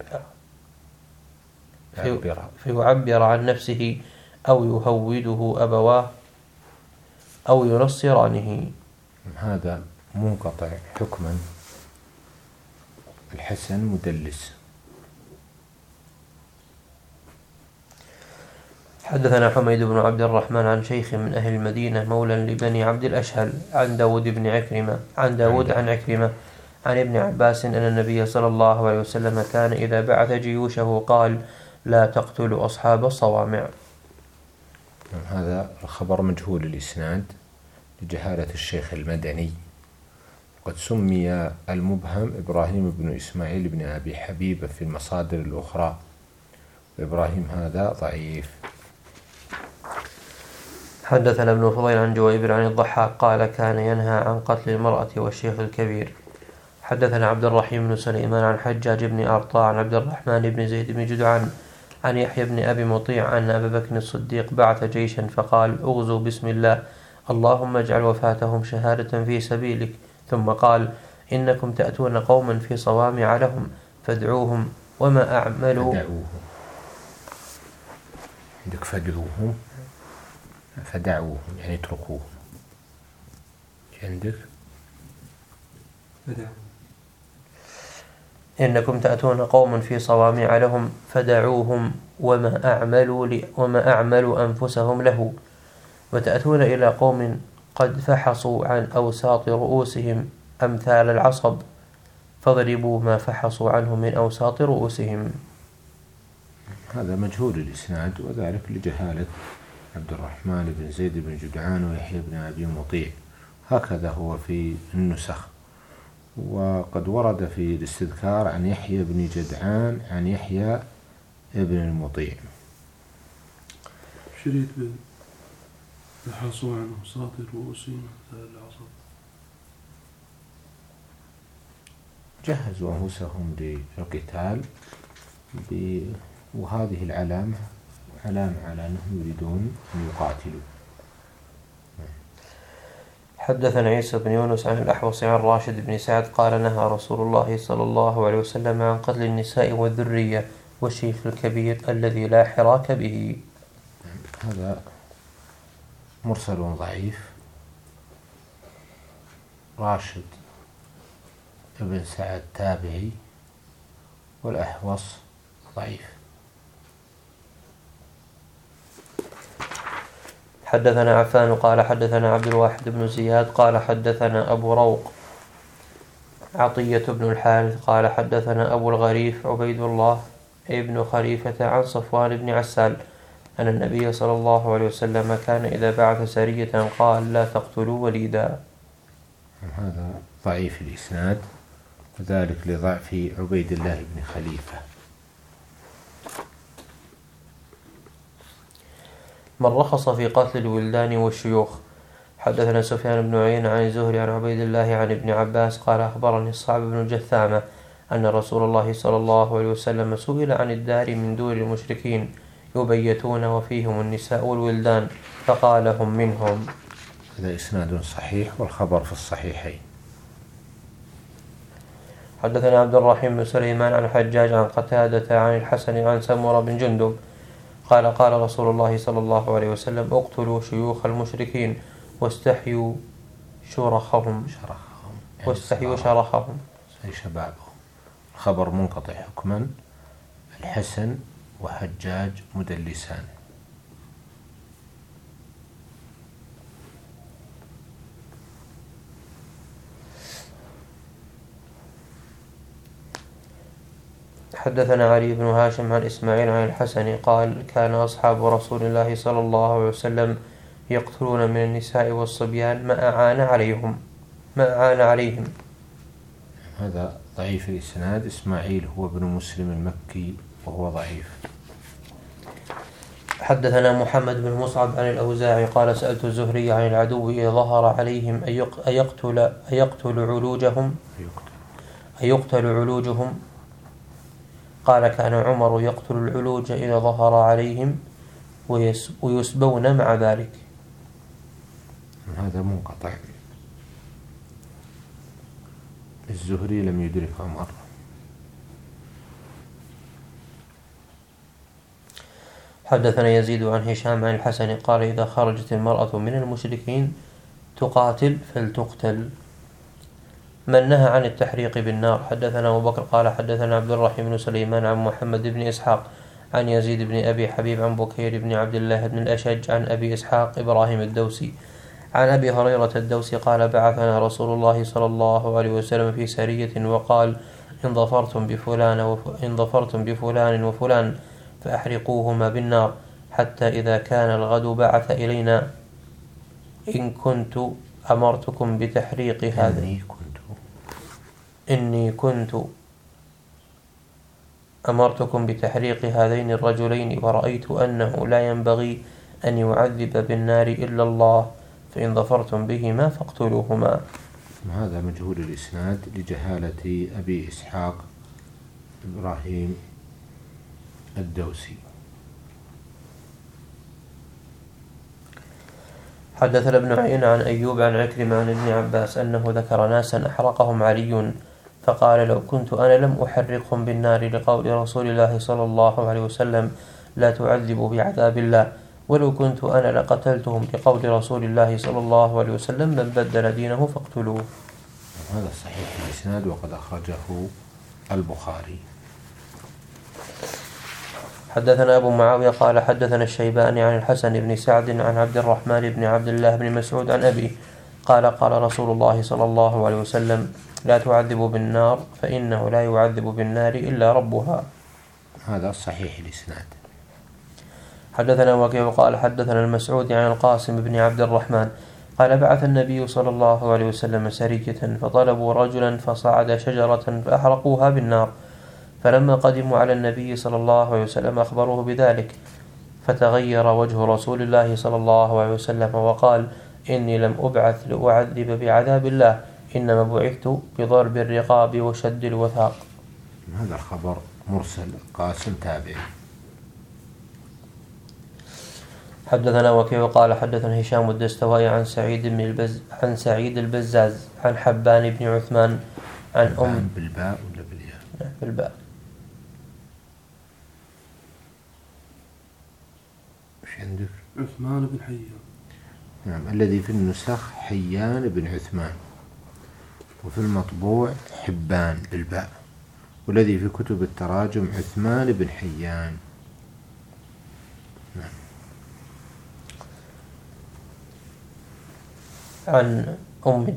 في فيعبر عن نفسه أو يهوده أبواه أو ينصرانه. هذا منقطع حكما. الحسن مدلس. حدثنا حميد بن عبد الرحمن عن شيخ من أهل المدينة مولى لبني عبد الأشهل عن داود بن عكرمة عن داود عن عكرمة عن ابن عباس أن النبي صلى الله عليه وسلم كان إذا بعث جيوشه قال لا تقتلوا أصحاب الصوامع. هذا الخبر مجهول الإسناد لجهالة الشيخ المدني. قد سمي المبهم إبراهيم بن إسماعيل بن أبي حبيبة في المصادر الأخرى، وإبراهيم هذا ضعيف. حدثنا ابن فضيل عن جويبر عن الضحاك قال كان ينهى عن قتل المرأة والشيخ الكبير. حدثنا عبد الرحيم بن سليمان عن حجاج بن أرطاع عن عبد الرحمن بن زيد بن جدعان عن يحيى بن أبي مطيع أن أبا بكر الصديق بعث جيشا فقال اغزوا بسم الله اللهم اجعل وفاتهم شهادة في سبيلك، ثم قال إنكم تأتون قوما في صوامع لهم فادعوهم وما أعملوا فدعوهم. عندك فدعوهم فدعوهم يعني اتركوهم. عندك فدعوهم. إنكم تأتون قوما في صوامع لهم فدعوهم وما أعملوا ل... وما أعملوا أنفسهم له، وتأتون إلى قوم قد فحصوا عن أوساط رؤوسهم أمثال العصب فاضربوا ما فحصوا عنه من أوساط رؤوسهم. هذا مجهول الإسناد، وذلك لجهالة عبد الرحمن بن زيد بن جدعان ويحيى بن أبي مطيع، هكذا هو في النسخ. وقد ورد في الاستذكار عن يحيى بن جدعان عن يحيى بن المطيع. شريط بحصوا عنه ساطر رؤوسهم مثل العصب. جهزوا أنفسهم للقتال ب... وهذه العلامة علامة على أنهم يريدون أن يقاتلوا. حدثنا عيسى بن يونس عن الأحوص عن راشد بن سعد قال نهى رسول الله صلى الله عليه وسلم عن قتل النساء والذرية والشيخ الكبير الذي لا حراك به. هذا مرسل ضعيف. راشد بن سعد تابعي والأحوص ضعيف. حدثنا عفان قال حدثنا عبد الواحد بن زياد قال حدثنا أبو روق عطية بن الحارث قال حدثنا أبو الغريف عبيد الله ابن خليفة عن صفوان بن عسال أن النبي صلى الله عليه وسلم كان إذا بعث سرية قال لا تقتلوا وليدا. هذا ضعيف الإسناد، وذلك لضعف عبيد الله بن خليفة. من رخص في قتل الولدان والشيوخ. حدثنا سفيان بن عيينة عن الزهري عن عبيد الله عن ابن عباس قال أخبرني الصعب بن جثامة أن رسول الله صلى الله عليه وسلم سئل عن الدار من دور المشركين يبيتون وفيهم النساء والولدان فقال هم منهم. هذا إسناد صحيح والخبر في الصحيحين. حدثنا عبد الرحيم بن سليمان عن حجاج عن قتادة عن الحسن عن سمرة بن جندب قال قال رسول الله صلى الله عليه وسلم اقتلوا شيوخ المشركين واستحيوا شرخهم شرخهم واستحيوا شرخهم أي شبابهم. خبر منقطع حكما. الحسن وحجاج مدلسان. حدثنا علي بن هاشم عن إسماعيل عن الحسن قال كان أصحاب رسول الله صلى الله عليه وسلم يقتلون من النساء والصبيان ما أعان عليهم ما أعان عليهم. هذا ضعيف الإسناد. إسماعيل هو ابن مسلم المكي وهو ضعيف. حدثنا محمد بن مصعب عن الأوزاعي قال سألت الزهري عن العدو إذا ظهر عليهم أيقتل أيقتل علوجهم أيقتل علوجهم قال كان عمر يقتل العلوج إذا ظهر عليهم ويسبون مع ذلك. هذا منقطع. الزهري لم يدرك عمر. حدثنا يزيد عن هشام عن الحسن قال إذا خرجت المرأة من المشركين تقاتل فلتقتل. من نهى عن التحريق بالنار. حدثنا أبو بكر قال حدثنا عبد الرحيم بن سليمان عن محمد بن إسحاق عن يزيد بن أبي حبيب عن بكير بن عبد الله بن الأشج عن أبي إسحاق إبراهيم الدوسي عن أبي هريرة الدوسي قال بعثنا رسول الله صلى الله عليه وسلم في سرية وقال إن ظفرتم بفلان وف... إن ظفرتم بفلان وفلان فأحرقوهما بالنار حتى إذا كان الغد بعث إلينا إن كنت أمرتكم بتحريق هذا إني كنت إني كنت أمرتكم بتحريق هذين الرجلين ورأيت أنه لا ينبغي أن يعذب بالنار إلا الله، فإن ظفرتم بهما فاقتلوهما. هذا مجهول الإسناد لجهالة أبي إسحاق إبراهيم الدوسي. حدثنا ابن عيينة عن أيوب عن عكرمة عن ابن عباس أنه ذكر ناسا أحرقهم علي فقال لو كنت أنا لم أحرقهم بالنار لقول رسول الله صلى الله عليه وسلم لا تعذبوا بعذاب الله، ولو كنت أنا لقتلتهم لقول رسول الله صلى الله عليه وسلم من بدل دينه فاقتلوه. هذا صحيح الإسناد وقد أخرجه البخاري. حدثنا أبو معاوية قال حدثنا الشيباني عن الحسن بن سعد عن عبد الرحمن بن عبد الله بن مسعود عن أبيه قال قال رسول الله صلى الله عليه وسلم لا تعذبوا بالنار فإنه لا يعذب بالنار إلا ربها. هذا صحيح الإسناد. حدثنا وكيع قال حدثنا المسعود عن القاسم بن عبد الرحمن قال بعث النبي صلى الله عليه وسلم سرية فطلبوا رجلا فصعد شجرة فأحرقوها بالنار، فلما قدموا على النبي صلى الله عليه وسلم أخبروه بذلك، فتغير وجه رسول الله صلى الله عليه وسلم وقال إني لم أبعث لأعذب بعذاب الله، إنما بعثت بضرب الرقاب وشد الوثاق. هذا الخبر مرسل قاسم تابعي. حدثنا وكيع قال حدثنا هشام الدستوائي عن سعيد بن البز عن سعيد البزاز عن حبان بن عثمان عن أم بالباء ولا بالياء؟ بالباء. وش عندك؟ عثمان بن حيان. نعم، الذي في النسخ حيان بن عثمان، وفي المطبوع حبان بالباء، والذي في كتب التراجم عثمان بن حيان. نعم. عن أم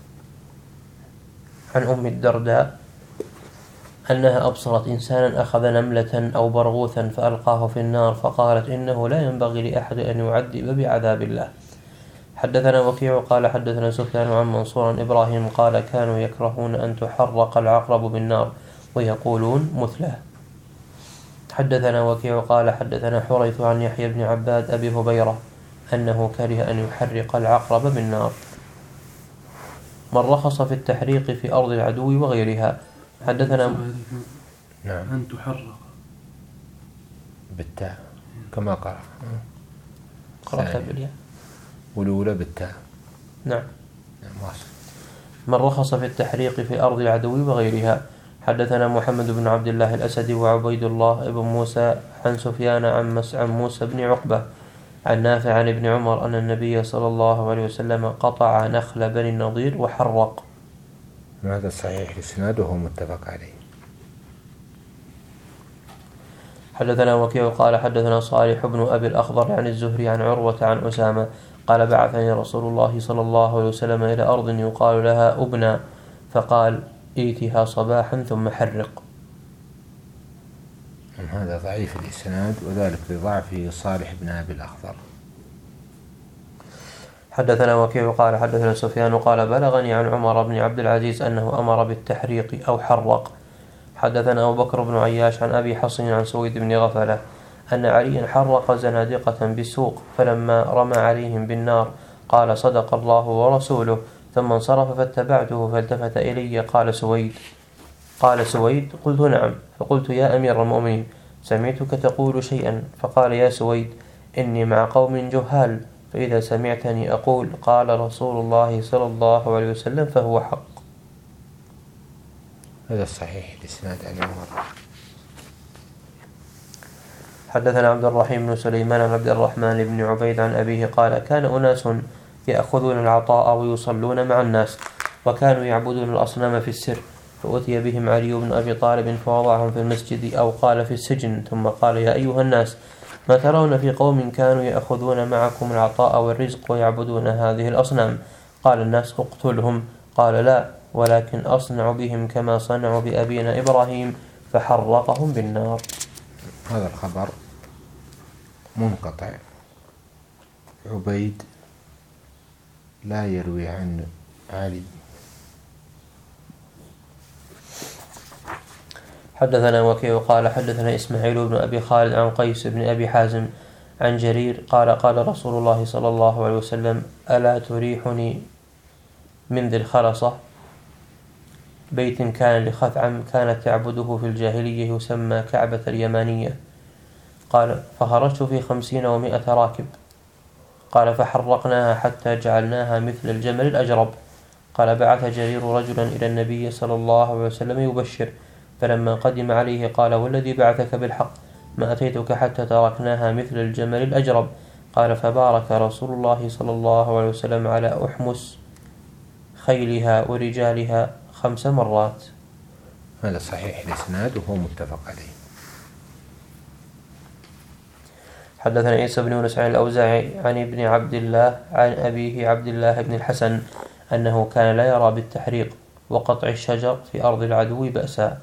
عن أم الدرداء أنها أبصرت إنسانا أخذ نملة أو برغوثا فألقاه في النار، فقالت إنه لا ينبغي لأحد أن يعذب بعذاب الله. حدثنا وكيع قال حدثنا سفيان عن منصور عن إبراهيم قال كانوا يكرهون أن تحرق العقرب بالنار ويقولون مثله. حدثنا وكيع قال حدثنا حريث عن يحيى بن عباد أبي هبيرة أنه كره أن يحرق العقرب بالنار. من رخص في التحريق في أرض العدو وغيرها. حدثنا نعم أن تحرق بالتاء كما قرأ قرأت بالياء والأولى بالتاء. نعم. نعم. من رخص في التحريق في أرض العدو وغيرها. حدثنا محمد بن عبد الله الأسدي وعبيد الله بن موسى عن سفيان عن مسعى موسى بن عقبة عن نافع عن ابن عمر أن النبي صلى الله عليه وسلم قطع نخل بني النضير وحرق. هذا صحيح الإسناد وهو متفق عليه. حدثنا وكيع قال حدثنا صالح بن أبي الأخضر عن الزهري عن عروة عن أسامة قال بعثني رسول الله صلى الله عليه وسلم إلى أرض يقال لها أبنى، فقال ائتها صباحا ثم حرق. هذا ضعيف الإسناد وذلك لضعف صالح بن أبي الأخضر. حدثنا وكيع قال حدثنا سفيان قال بلغني عن عمر بن عبد العزيز أنه أمر بالتحريق أو حرق. حدثنا أبو بكر بن عياش عن أبي حصين عن سويد بن غفلة أن عليا حرق زنادقة بالسوق، فلما رمى عليهم بالنار قال صدق الله ورسوله، ثم انصرف فاتبعته فالتفت إلي قال سويد قال سويد قلت نعم، فقلت يا أمير المؤمنين سمعتك تقول شيئا، فقال يا سويد إني مع قوم جهال، فإذا سمعتني أقول قال رسول الله صلى الله عليه وسلم فهو حق. هذا صحيح الإسناد عن عمر. حدثنا عبد الرحيم بن سليمان عن عبد الرحمن بن عبيد عن أبيه قال كان أناس يأخذون العطاء ويصلون مع الناس، وكانوا يعبدون الأصنام في السر، فأتي بهم علي بن أبي طالب فوضعهم في المسجد أو قال في السجن، ثم قال يا أيها الناس ما ترون في قوم كانوا يأخذون معكم العطاء والرزق ويعبدون هذه الأصنام؟ قال الناس اقتلهم. قال لا، ولكن أصنع بهم كما صنعوا بأبينا إبراهيم فحرقهم بالنار. هذا الخبر منقطع، عبيد لا يروي عن علي. حدثنا وكيع قال حدثنا إسماعيل بن أبي خالد عن قيس بن أبي حازم عن جرير قال قال رسول الله صلى الله عليه وسلم ألا تريحني من ذي الخلصة بيت كان لخثعم كانت تعبده في الجاهلية يسمى كعبة اليمانية. قال فخرجت في خمسين ومائة راكب. قال فحرقناها حتى جعلناها مثل الجمل الأجرب. قال بعث جرير رجلا إلى النبي صلى الله عليه وسلم يبشر، فلما قدم عليه قال والذي بعثك بالحق ما أتيتك حتى تركناها مثل الجمل الأجرب. قال فبارك رسول الله صلى الله عليه وسلم على أحمس خيلها ورجالها خمس مرات. هذا صحيح الإسناد وهو متفق عليه. حدثنا عيسى بن يونس عن الأوزاعي عن ابن عبد الله عن أبيه عبد الله بن الحسن أنه كان لا يرى بالتحريق وقطع الشجر في أرض العدو بأسا.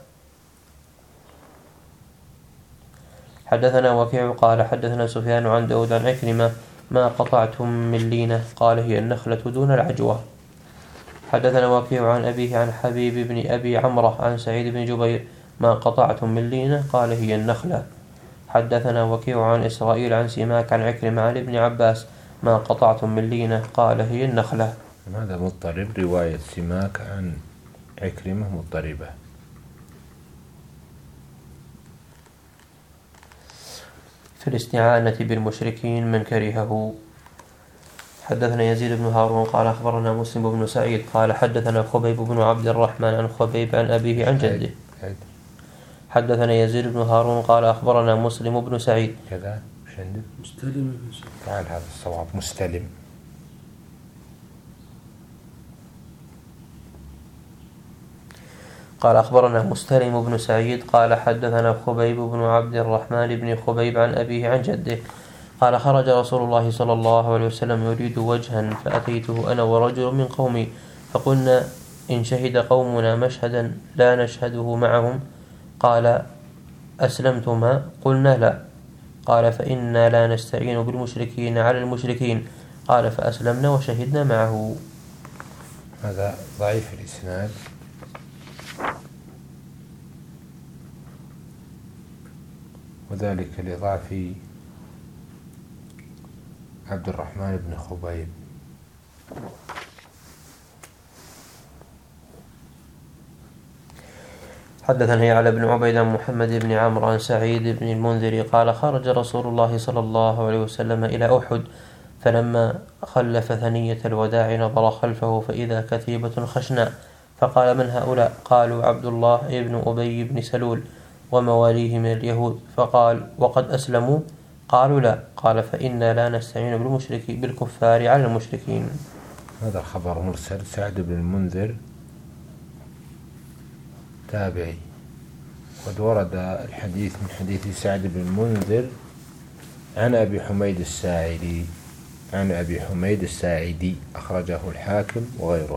حدثنا وكيع قال حدثنا سفيان عن داود عن عكرمة ما قطعتم من لينة قال هي النخلة دون العجوة. حدثنا وكيع عن أبيه عن حبيب بن أبي عمرة عن سعيد بن جبير ما قطعتم من لينة قال هي النخلة. حدثنا وكيع عن إسرائيل عن سماك عن عكرمة عن ابن عباس ما قطعتم من لينة قال هي النخلة. هذا مضطرب، رواية سماك عن عكرمة مضطربة. في الاستعانة بالمشركين من كرهه. حدثنا يزيد بن هارون قال أخبرنا مسلم بن سعيد قال حدثنا خبيب بن عبد الرحمن عن خبيب عن أبيه عن جده. حدثنا يزيد بن هارون قال أخبرنا مسلم بن سعيد كذا مش عندك مستلم. تعال هذا الصواب مستلم. قال أخبرنا مستلم بن سعيد قال حدثنا خبيب بن عبد الرحمن بن خبيب عن أبيه عن جده قال خرج رسول الله صلى الله عليه وسلم يريد وجها فأتيته أنا ورجل من قومي فقلنا إن شهد قومنا مشهدا لا نشهده معهم قال أسلمتما قلنا لا قال فإنا لا نستعين بالمشركين على المشركين قال فأسلمنا وشهدنا معه. هذا ضعيف الإسناد وذلك لضعف عبد الرحمن بن خبيب. حدثني على بن عبيد عن محمد بن عمرو عن سعيد بن المنذر قال خرج رسول الله صلى الله عليه وسلم إلى أحد فلما خلف ثنية الوداع نظر خلفه فإذا كتيبة خشناء فقال من هؤلاء؟ قالوا عبد الله بن أبي بن سلول ومواليه من اليهود. فقال وقد أسلموا؟ قالوا لا. قال فإنا لا نستعين بالمشركين بالكفار على المشركين. هذا خبر مرسل. سعد بن المنذر تابعي، قد ورد الحديث من حديث سعد بن المنذر عن أبي حميد الساعدي عن أبي حميد الساعدي أخرجه الحاكم وغيره.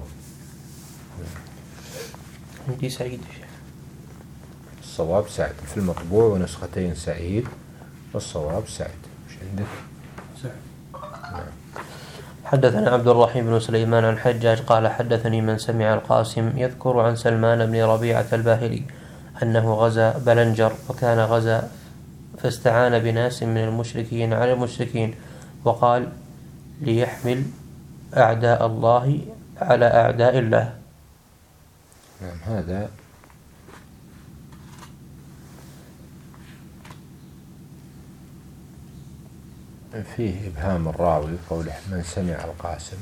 عندي سعيد. الصواب سعد في المطبوع ونسختين سعيد والصواب سعد. مش عندك سعد؟ نعم. حدثنا عبد الرحيم بن سليمان عن حجاج قال حدثني من سمع القاسم يذكر عن سلمان بن ربيعة الباهلي أنه غزا بلنجر وكان غزا فاستعان بناس من المشركين على المشركين وقال ليحمل أعداء الله على أعداء الله. نعم. هذا فيه إبهام الراوي قوله من سمع القاسم،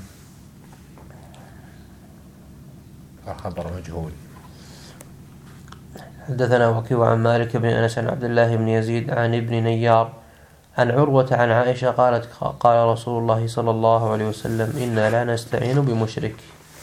الخبر مجهول. حدثنا وكيع عن مالك بن أنس عن عبد الله بن يزيد عن ابن نيار عن عروة عن عائشة قالت قال رسول الله صلى الله عليه وسلم إنا لا نستعين بمشرك.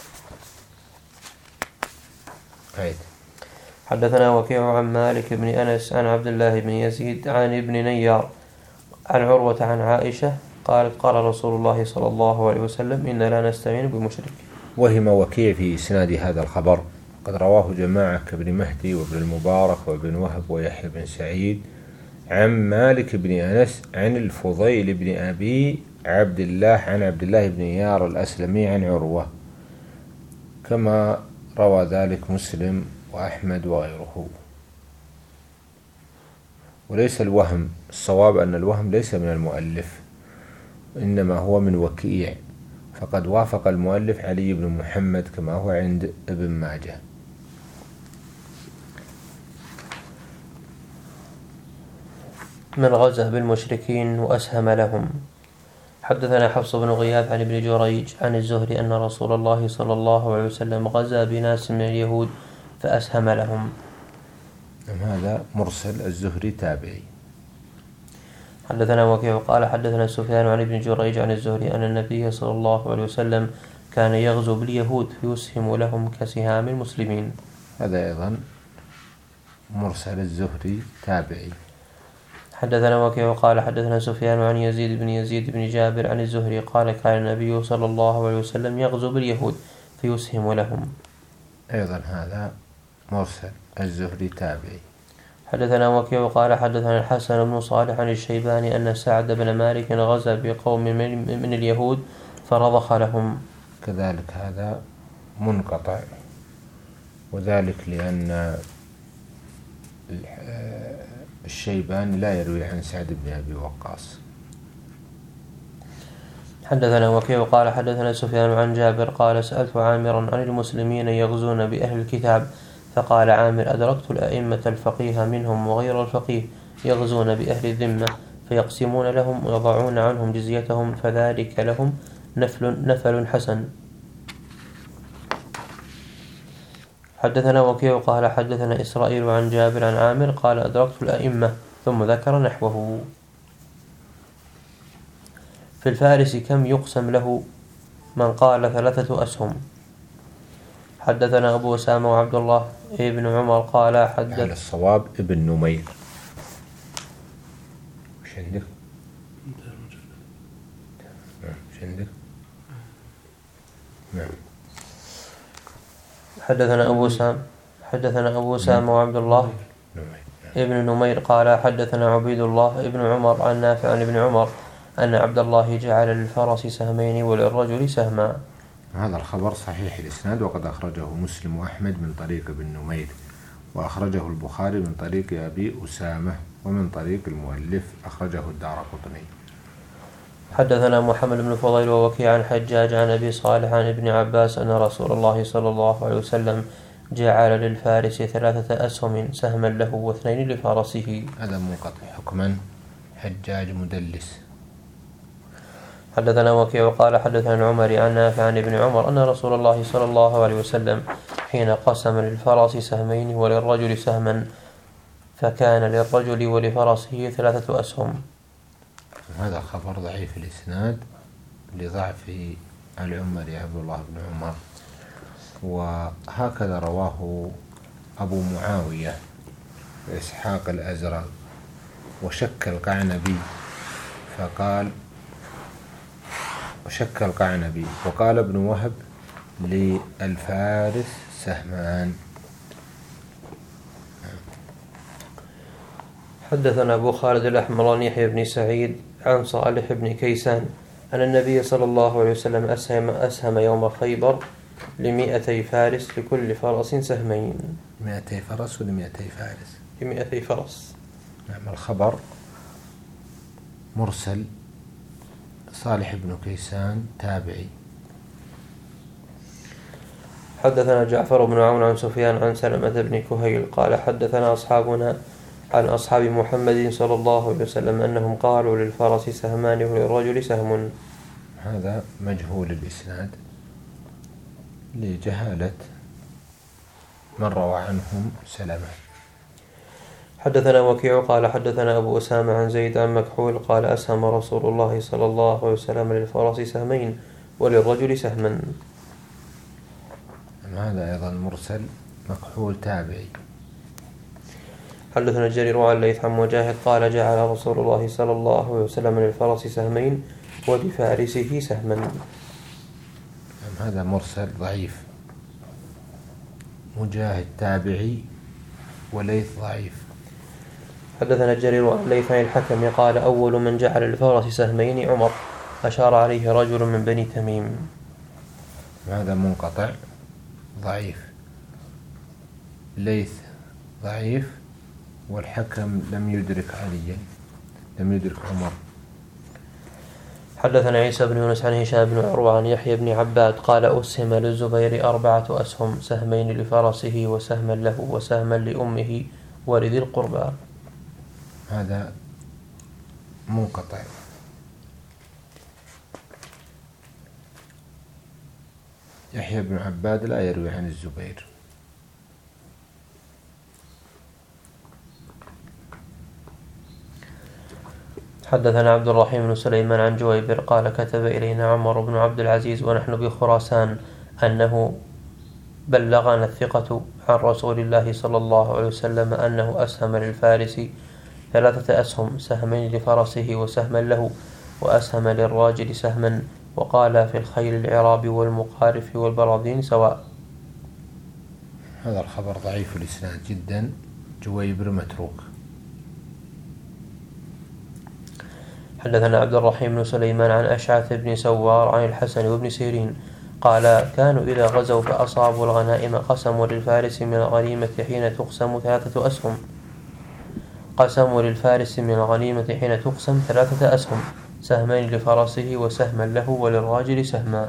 عيد. حدثنا وكيع عن مالك بن أنس عن عبد الله بن يزيد عن ابن نيار عن عروة عن عائشة قالت قال رسول الله صلى الله عليه وسلم إنا لا نستعين بمشرك. وهم وكيع في إسناد هذا الخبر قد رواه جماعة كابن مهدي وابن المبارك وابن وهب ويحيى بن سعيد عن مالك بن أنس عن الفضيل بن أبي عبد الله عن عبد الله بن نيار الأسلمي عن عروة، كما روى ذلك مسلم وأحمد وغيره. وليس الوهم، الصواب أن الوهم ليس من المؤلف، إنما هو من وكيع، فقد وافق المؤلف علي بن محمد كما هو عند ابن ماجه. من غزا بالمشركين وأسهم لهم. حدثنا حفص بن غياث عن ابن جريج عن الزهري أن رسول الله صلى الله عليه وسلم غزا بناس من اليهود فأسهم لهم. هذا مرسل، الزهري تابعي. حدثنا وكيع قال حدثنا سفيان عن ابن جريج عن الزهري أن النبي صلى الله عليه وسلم كان يغزو باليهود فيسهم لهم كسهام المسلمين. هذا أيضا مرسل، الزهري تابعي. حدثنا وكيع قال حدثنا سفيان عن يزيد بن يزيد بن جابر عن الزهري قال كان النبي صلى الله عليه وسلم يغزو باليهود فيسهم لهم. أيضا هذا مرسل، الزهري تابعي. حدثنا وكيع قال حدثنا الحسن بن صالح عن الشيباني أن سعد بن مالك غزا بقوم من اليهود فرضخ لهم. كذلك هذا منقطع، وذلك لأن الشيباني لا يروي عن سعد بن أبي وقاص. حدثنا وكيع قال حدثنا سفيان عن جابر قال سألت عامرا عن المسلمين يغزون بأهل الكتاب فقال عامر أدركت الأئمة الفقيه منهم وغير الفقيه يغزون بأهل الذمة فيقسمون لهم ويضعون عنهم جزيتهم فذلك لهم نفل, نفل حسن. حدثنا وكيع قال حدثنا إسرائيل عن جابر عن عامر قال أدركت الأئمة ثم ذكر نحوه. في الفارس كم يقسم له؟ من قال ثلاثة أسهم. حدثنا أبو أسامة وعبد الله ابن عمر قال حدث على الصواب ابن نمير. وش عندك؟ وش عندك؟ نعم. حدثنا أبو أسامة حدثنا أبو أسامة وعبد الله ابن نمير قال حدثنا عبيد الله ابن عمر عن نافع عن ابن عمر أن عبد الله جعل للفرس سهمين وللرجل سهما. هذا الخبر صحيح الإسناد، وقد أخرجه مسلم وأحمد من طريق ابن نمير، وأخرجه البخاري من طريق أبي أسامة، ومن طريق المؤلف أخرجه الدارقطني. حدثنا محمد بن فضيل ووكيع عن حجاج عن أبي صالح عن ابن عباس أن رسول الله صلى الله عليه وسلم جعل للفارس ثلاثة أسهم سهما له واثنين لفارسه. هذا منقطع حكما، حجاج مدلس. حدثنا وكيع قال حدثنا العمري عن نافع عن ابن عمر أن رسول الله صلى الله عليه وسلم حين قسم للفرس سهمين وللرجل سهما فكان للرجل ولفرسه ثلاثة أسهم. هذا خبر ضعيف الإسناد لضعف العمري عبد الله بن عمر، وهكذا رواه أبو معاوية وإسحاق الأزرق وشك القعنبي فقال وشك القعنبي وقال ابن وهب للفارس سهمان. حدثنا أبو خالد الأحمراني يحيى بن سعيد عن صالح بن كيسان أن النبي صلى الله عليه وسلم أسهم, أسهم يوم خيبر لمئتي فارس لكل فرس سهمين. مئتي فرس ولا مئتي فارس؟ لمئتي فرس. نعم. الخبر مرسل، صالح بن كيسان تابعي. حدثنا جعفر بن عون عن سفيان عن سلمة بن كهيل قال حدثنا أصحابنا عن أصحاب محمد صلى الله عليه وسلم أنهم قالوا للفرس سهمان وللرجل سهم. هذا مجهول الإسناد لجهالة من روى عنهم سلمة. حدثنا وكيع قال حدثنا أبو أسامة عن زيد عن مكحول قال أسهم رسول الله صلى الله عليه وسلم للفرس سهمين وللرجل سهما. هذا أيضا مرسل، مكحول تابعي. حدثنا الجرير عن الليث عن مجاهد قال جعل رسول الله صلى الله عليه وسلم للفرس سهمين ولفارسه سهما. هذا مرسل ضعيف. مجاهد تابعي وليث ضعيف. حدثنا الجرير عن الليث عن الحكم قال أول من جعل للفرس سهمين عمر أشار عليه رجل من بني تميم. هذا منقطع ضعيف. ليث ضعيف، والحكم لم يدرك عليا، لم يدرك عمر. حدثنا عيسى بن يونس عن هشام بن عروة عن يحيى بن عباد قال أسهم للزبير أربعة أسهم، سهمين لفرسه وسهما له وسهما لأمه ولذي القربى. هذا منقطع. يحيى بن عباد لا يروي عن الزبير. حدثنا عبد الرحيم بن سليمان عن جويبر قال كتب إلينا عمر بن عبد العزيز ونحن بخراسان أنه بلغنا الثقة عن رسول الله صلى الله عليه وسلم أنه أسهم للفارس ثلاثة أسهم، سهمين لفرسه وسهما له وأسهم للراجل سهما، وقال في الخيل العراب والمقارف والبراذين سواء. هذا الخبر ضعيف الإسناد جدا، جويبر متروك. حدثنا عبد الرحيم بن سليمان عن أشعث بن سوار عن الحسن وابن سيرين قال كانوا إذا غزوا فأصابوا الغنائم قسموا للفارس من الغنيمة حين تقسم ثلاثة أسهم قسموا للفارس من الغنيمة حين تقسم ثلاثة أسهم، سهمين لفرسه وسهما له وللراجل سهما.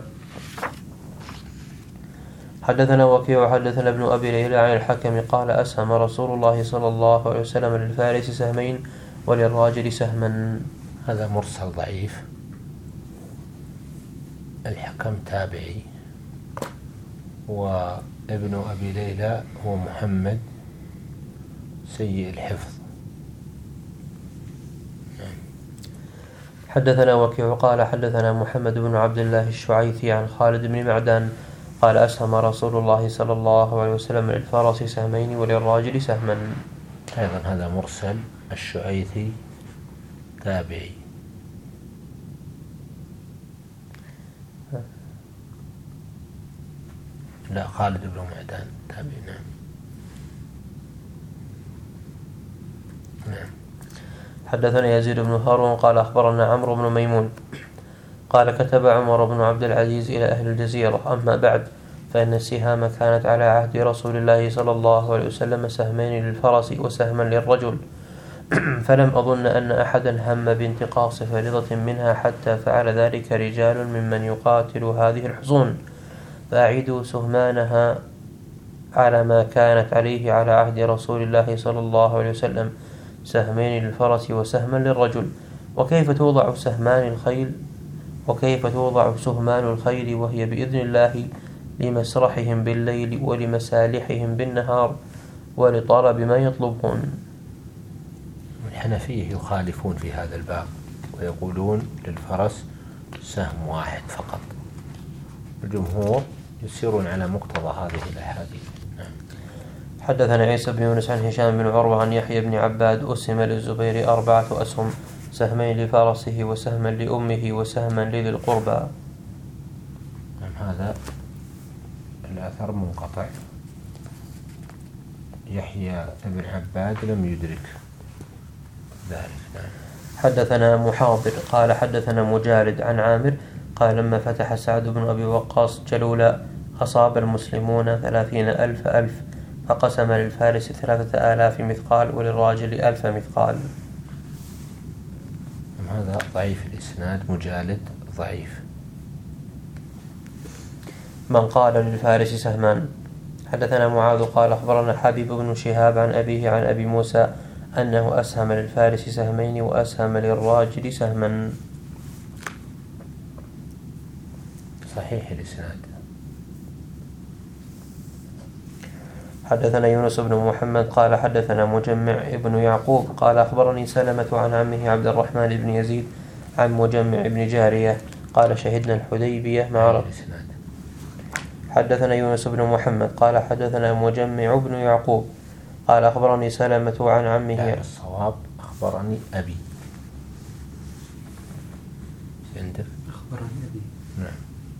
حدثنا وكيع حدثنا ابن أبي ليلى عن الحكم قال أسهم رسول الله صلى الله عليه وسلم للفارس سهمين وللراجل سهما. هذا مرسل ضعيف. الحكم تابعي، وابن أبي ليلى هو محمد سيء الحفظ. حدثنا وكيع قال حدثنا محمد بن عبد الله الشعيثي عن خالد بن معدان قال أسهم رسول الله صلى الله عليه وسلم للفرس سهمين وللراجل سهما. أيضا هذا مرسل. الشعيثي تابعي. لا، خالد بن معدان تابعي. نعم نعم. حدثنا يزيد بن هارون قال أخبرنا عمرو بن ميمون قال كتب عمر بن عبد العزيز إلى أهل الجزيرة أما بعد فإن السهام كانت على عهد رسول الله صلى الله عليه وسلم سهمين للفرس وسهما للرجل، فلم أظن أن أحدا هم بانتقاص فريضة منها حتى فعل ذلك رجال ممن يقاتل هذه الحصون، فأعيدوا سهمانها على ما كانت عليه على عهد رسول الله صلى الله عليه وسلم، سهمين للفرس وسهما للرجل. وكيف توضع سهمان الخيل وكيف توضع سهمان الخيل وهي بإذن الله لمسرحهم بالليل ولمسالحهم بالنهار ولطلب ما يطلبون. الحنفية يخالفون في هذا الباب ويقولون للفرس سهم واحد فقط. الجمهور يسيرون على مقتضى هذه الأحاديث. حدثنا عيسى بن يونس عن هشام بن عروة عن يحيى بن عباد أسهم للزبير أربعة أسهم، سهمين لفرسه وسهما لأمه وسهما لذي القربى. هذا الأثر منقطع. يحيى بن عباد لم يدرك ذلك. حدثنا محاضر قال حدثنا مجالد عن عامر قال لما فتح سعد بن أبي وقاص جلولا أصاب المسلمون ثلاثين ألف ألف، فقسم للفارس ثلاثة آلاف مثقال وللراجل ألف مثقال. هذا ضعيف الإسناد. مجالد ضعيف. من قال للفارس سهمان. حدثنا معاذ قال أخبرنا حبيب بن شهاب عن أبيه عن أبي موسى أنه أسهم للفارس سهمين وأسهم للراجل سهما. صحيح الإسناد. حدثنا يونس بن محمد قال حدثنا مجمع ابن يعقوب قال أخبرني سلمة عن عمه عبد الرحمن بن يزيد عن مجمع بن جارية قال شهدنا الحديبية مع رسول. حدثنا يونس بن محمد قال حدثنا مجمع بن يعقوب قال أخبرني سلمة عن عمه. الصواب أخبرني أبي. عندك أخبرني أبي. نعم.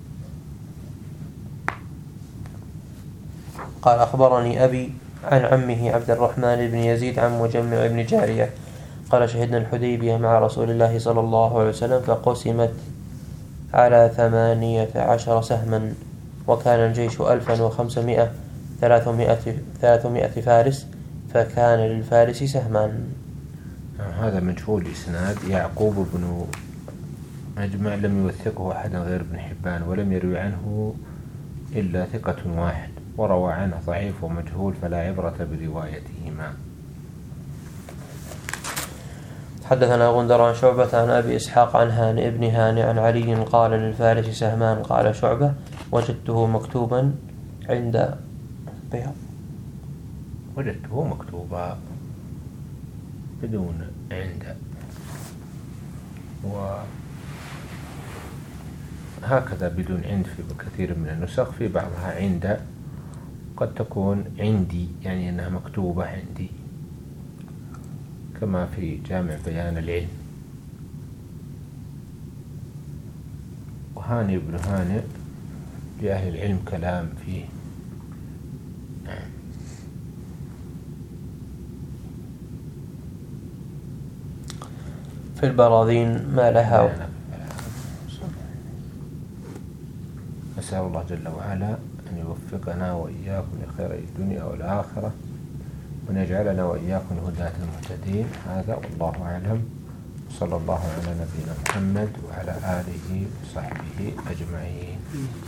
قال أخبرني أبي عن عمه عبد الرحمن بن يزيد عن مجمع بن جارية قال شهدنا الحديبية مع رسول الله صلى الله عليه وسلم فقسمت على ثمانية عشر سهما، وكان الجيش ألفا وخمسمائة ثلاثمائة ثلاثمائة فارس، فكان للفارس سهمان. هذا مجهول إسناد. يعقوب بن مجمع لم يوثقه أحد غير ابن حبان، ولم يروي عنه إلا ثقة واحد، وروى عنه ضعيف ومجهول فلا عبرة بروايتهما. حدثنا غندر عن شعبة عن أبي إسحاق عن هانئ بن هانئ عن علي قال للفارس سهمان. قال شعبة: وجدته مكتوبا عند بياض. وجدته مكتوبا بدون عند، وهكذا بدون عند في كثير من النسخ، في بعضها عند قد تكون عندي، يعني أنها مكتوبة عندي، كما في جامع بيان العلم. وهانئ بن هانئ لأهل العلم كلام فيه. في البراذين ما لها. أسأل الله جل وعلا أن يوفقنا وإياكم لخير الدنيا والآخرة، وأن يجعلنا وإياكم هداة المهتدين. هذا والله أعلم، صلى الله على نبينا محمد وعلى آله وصحبه أجمعين.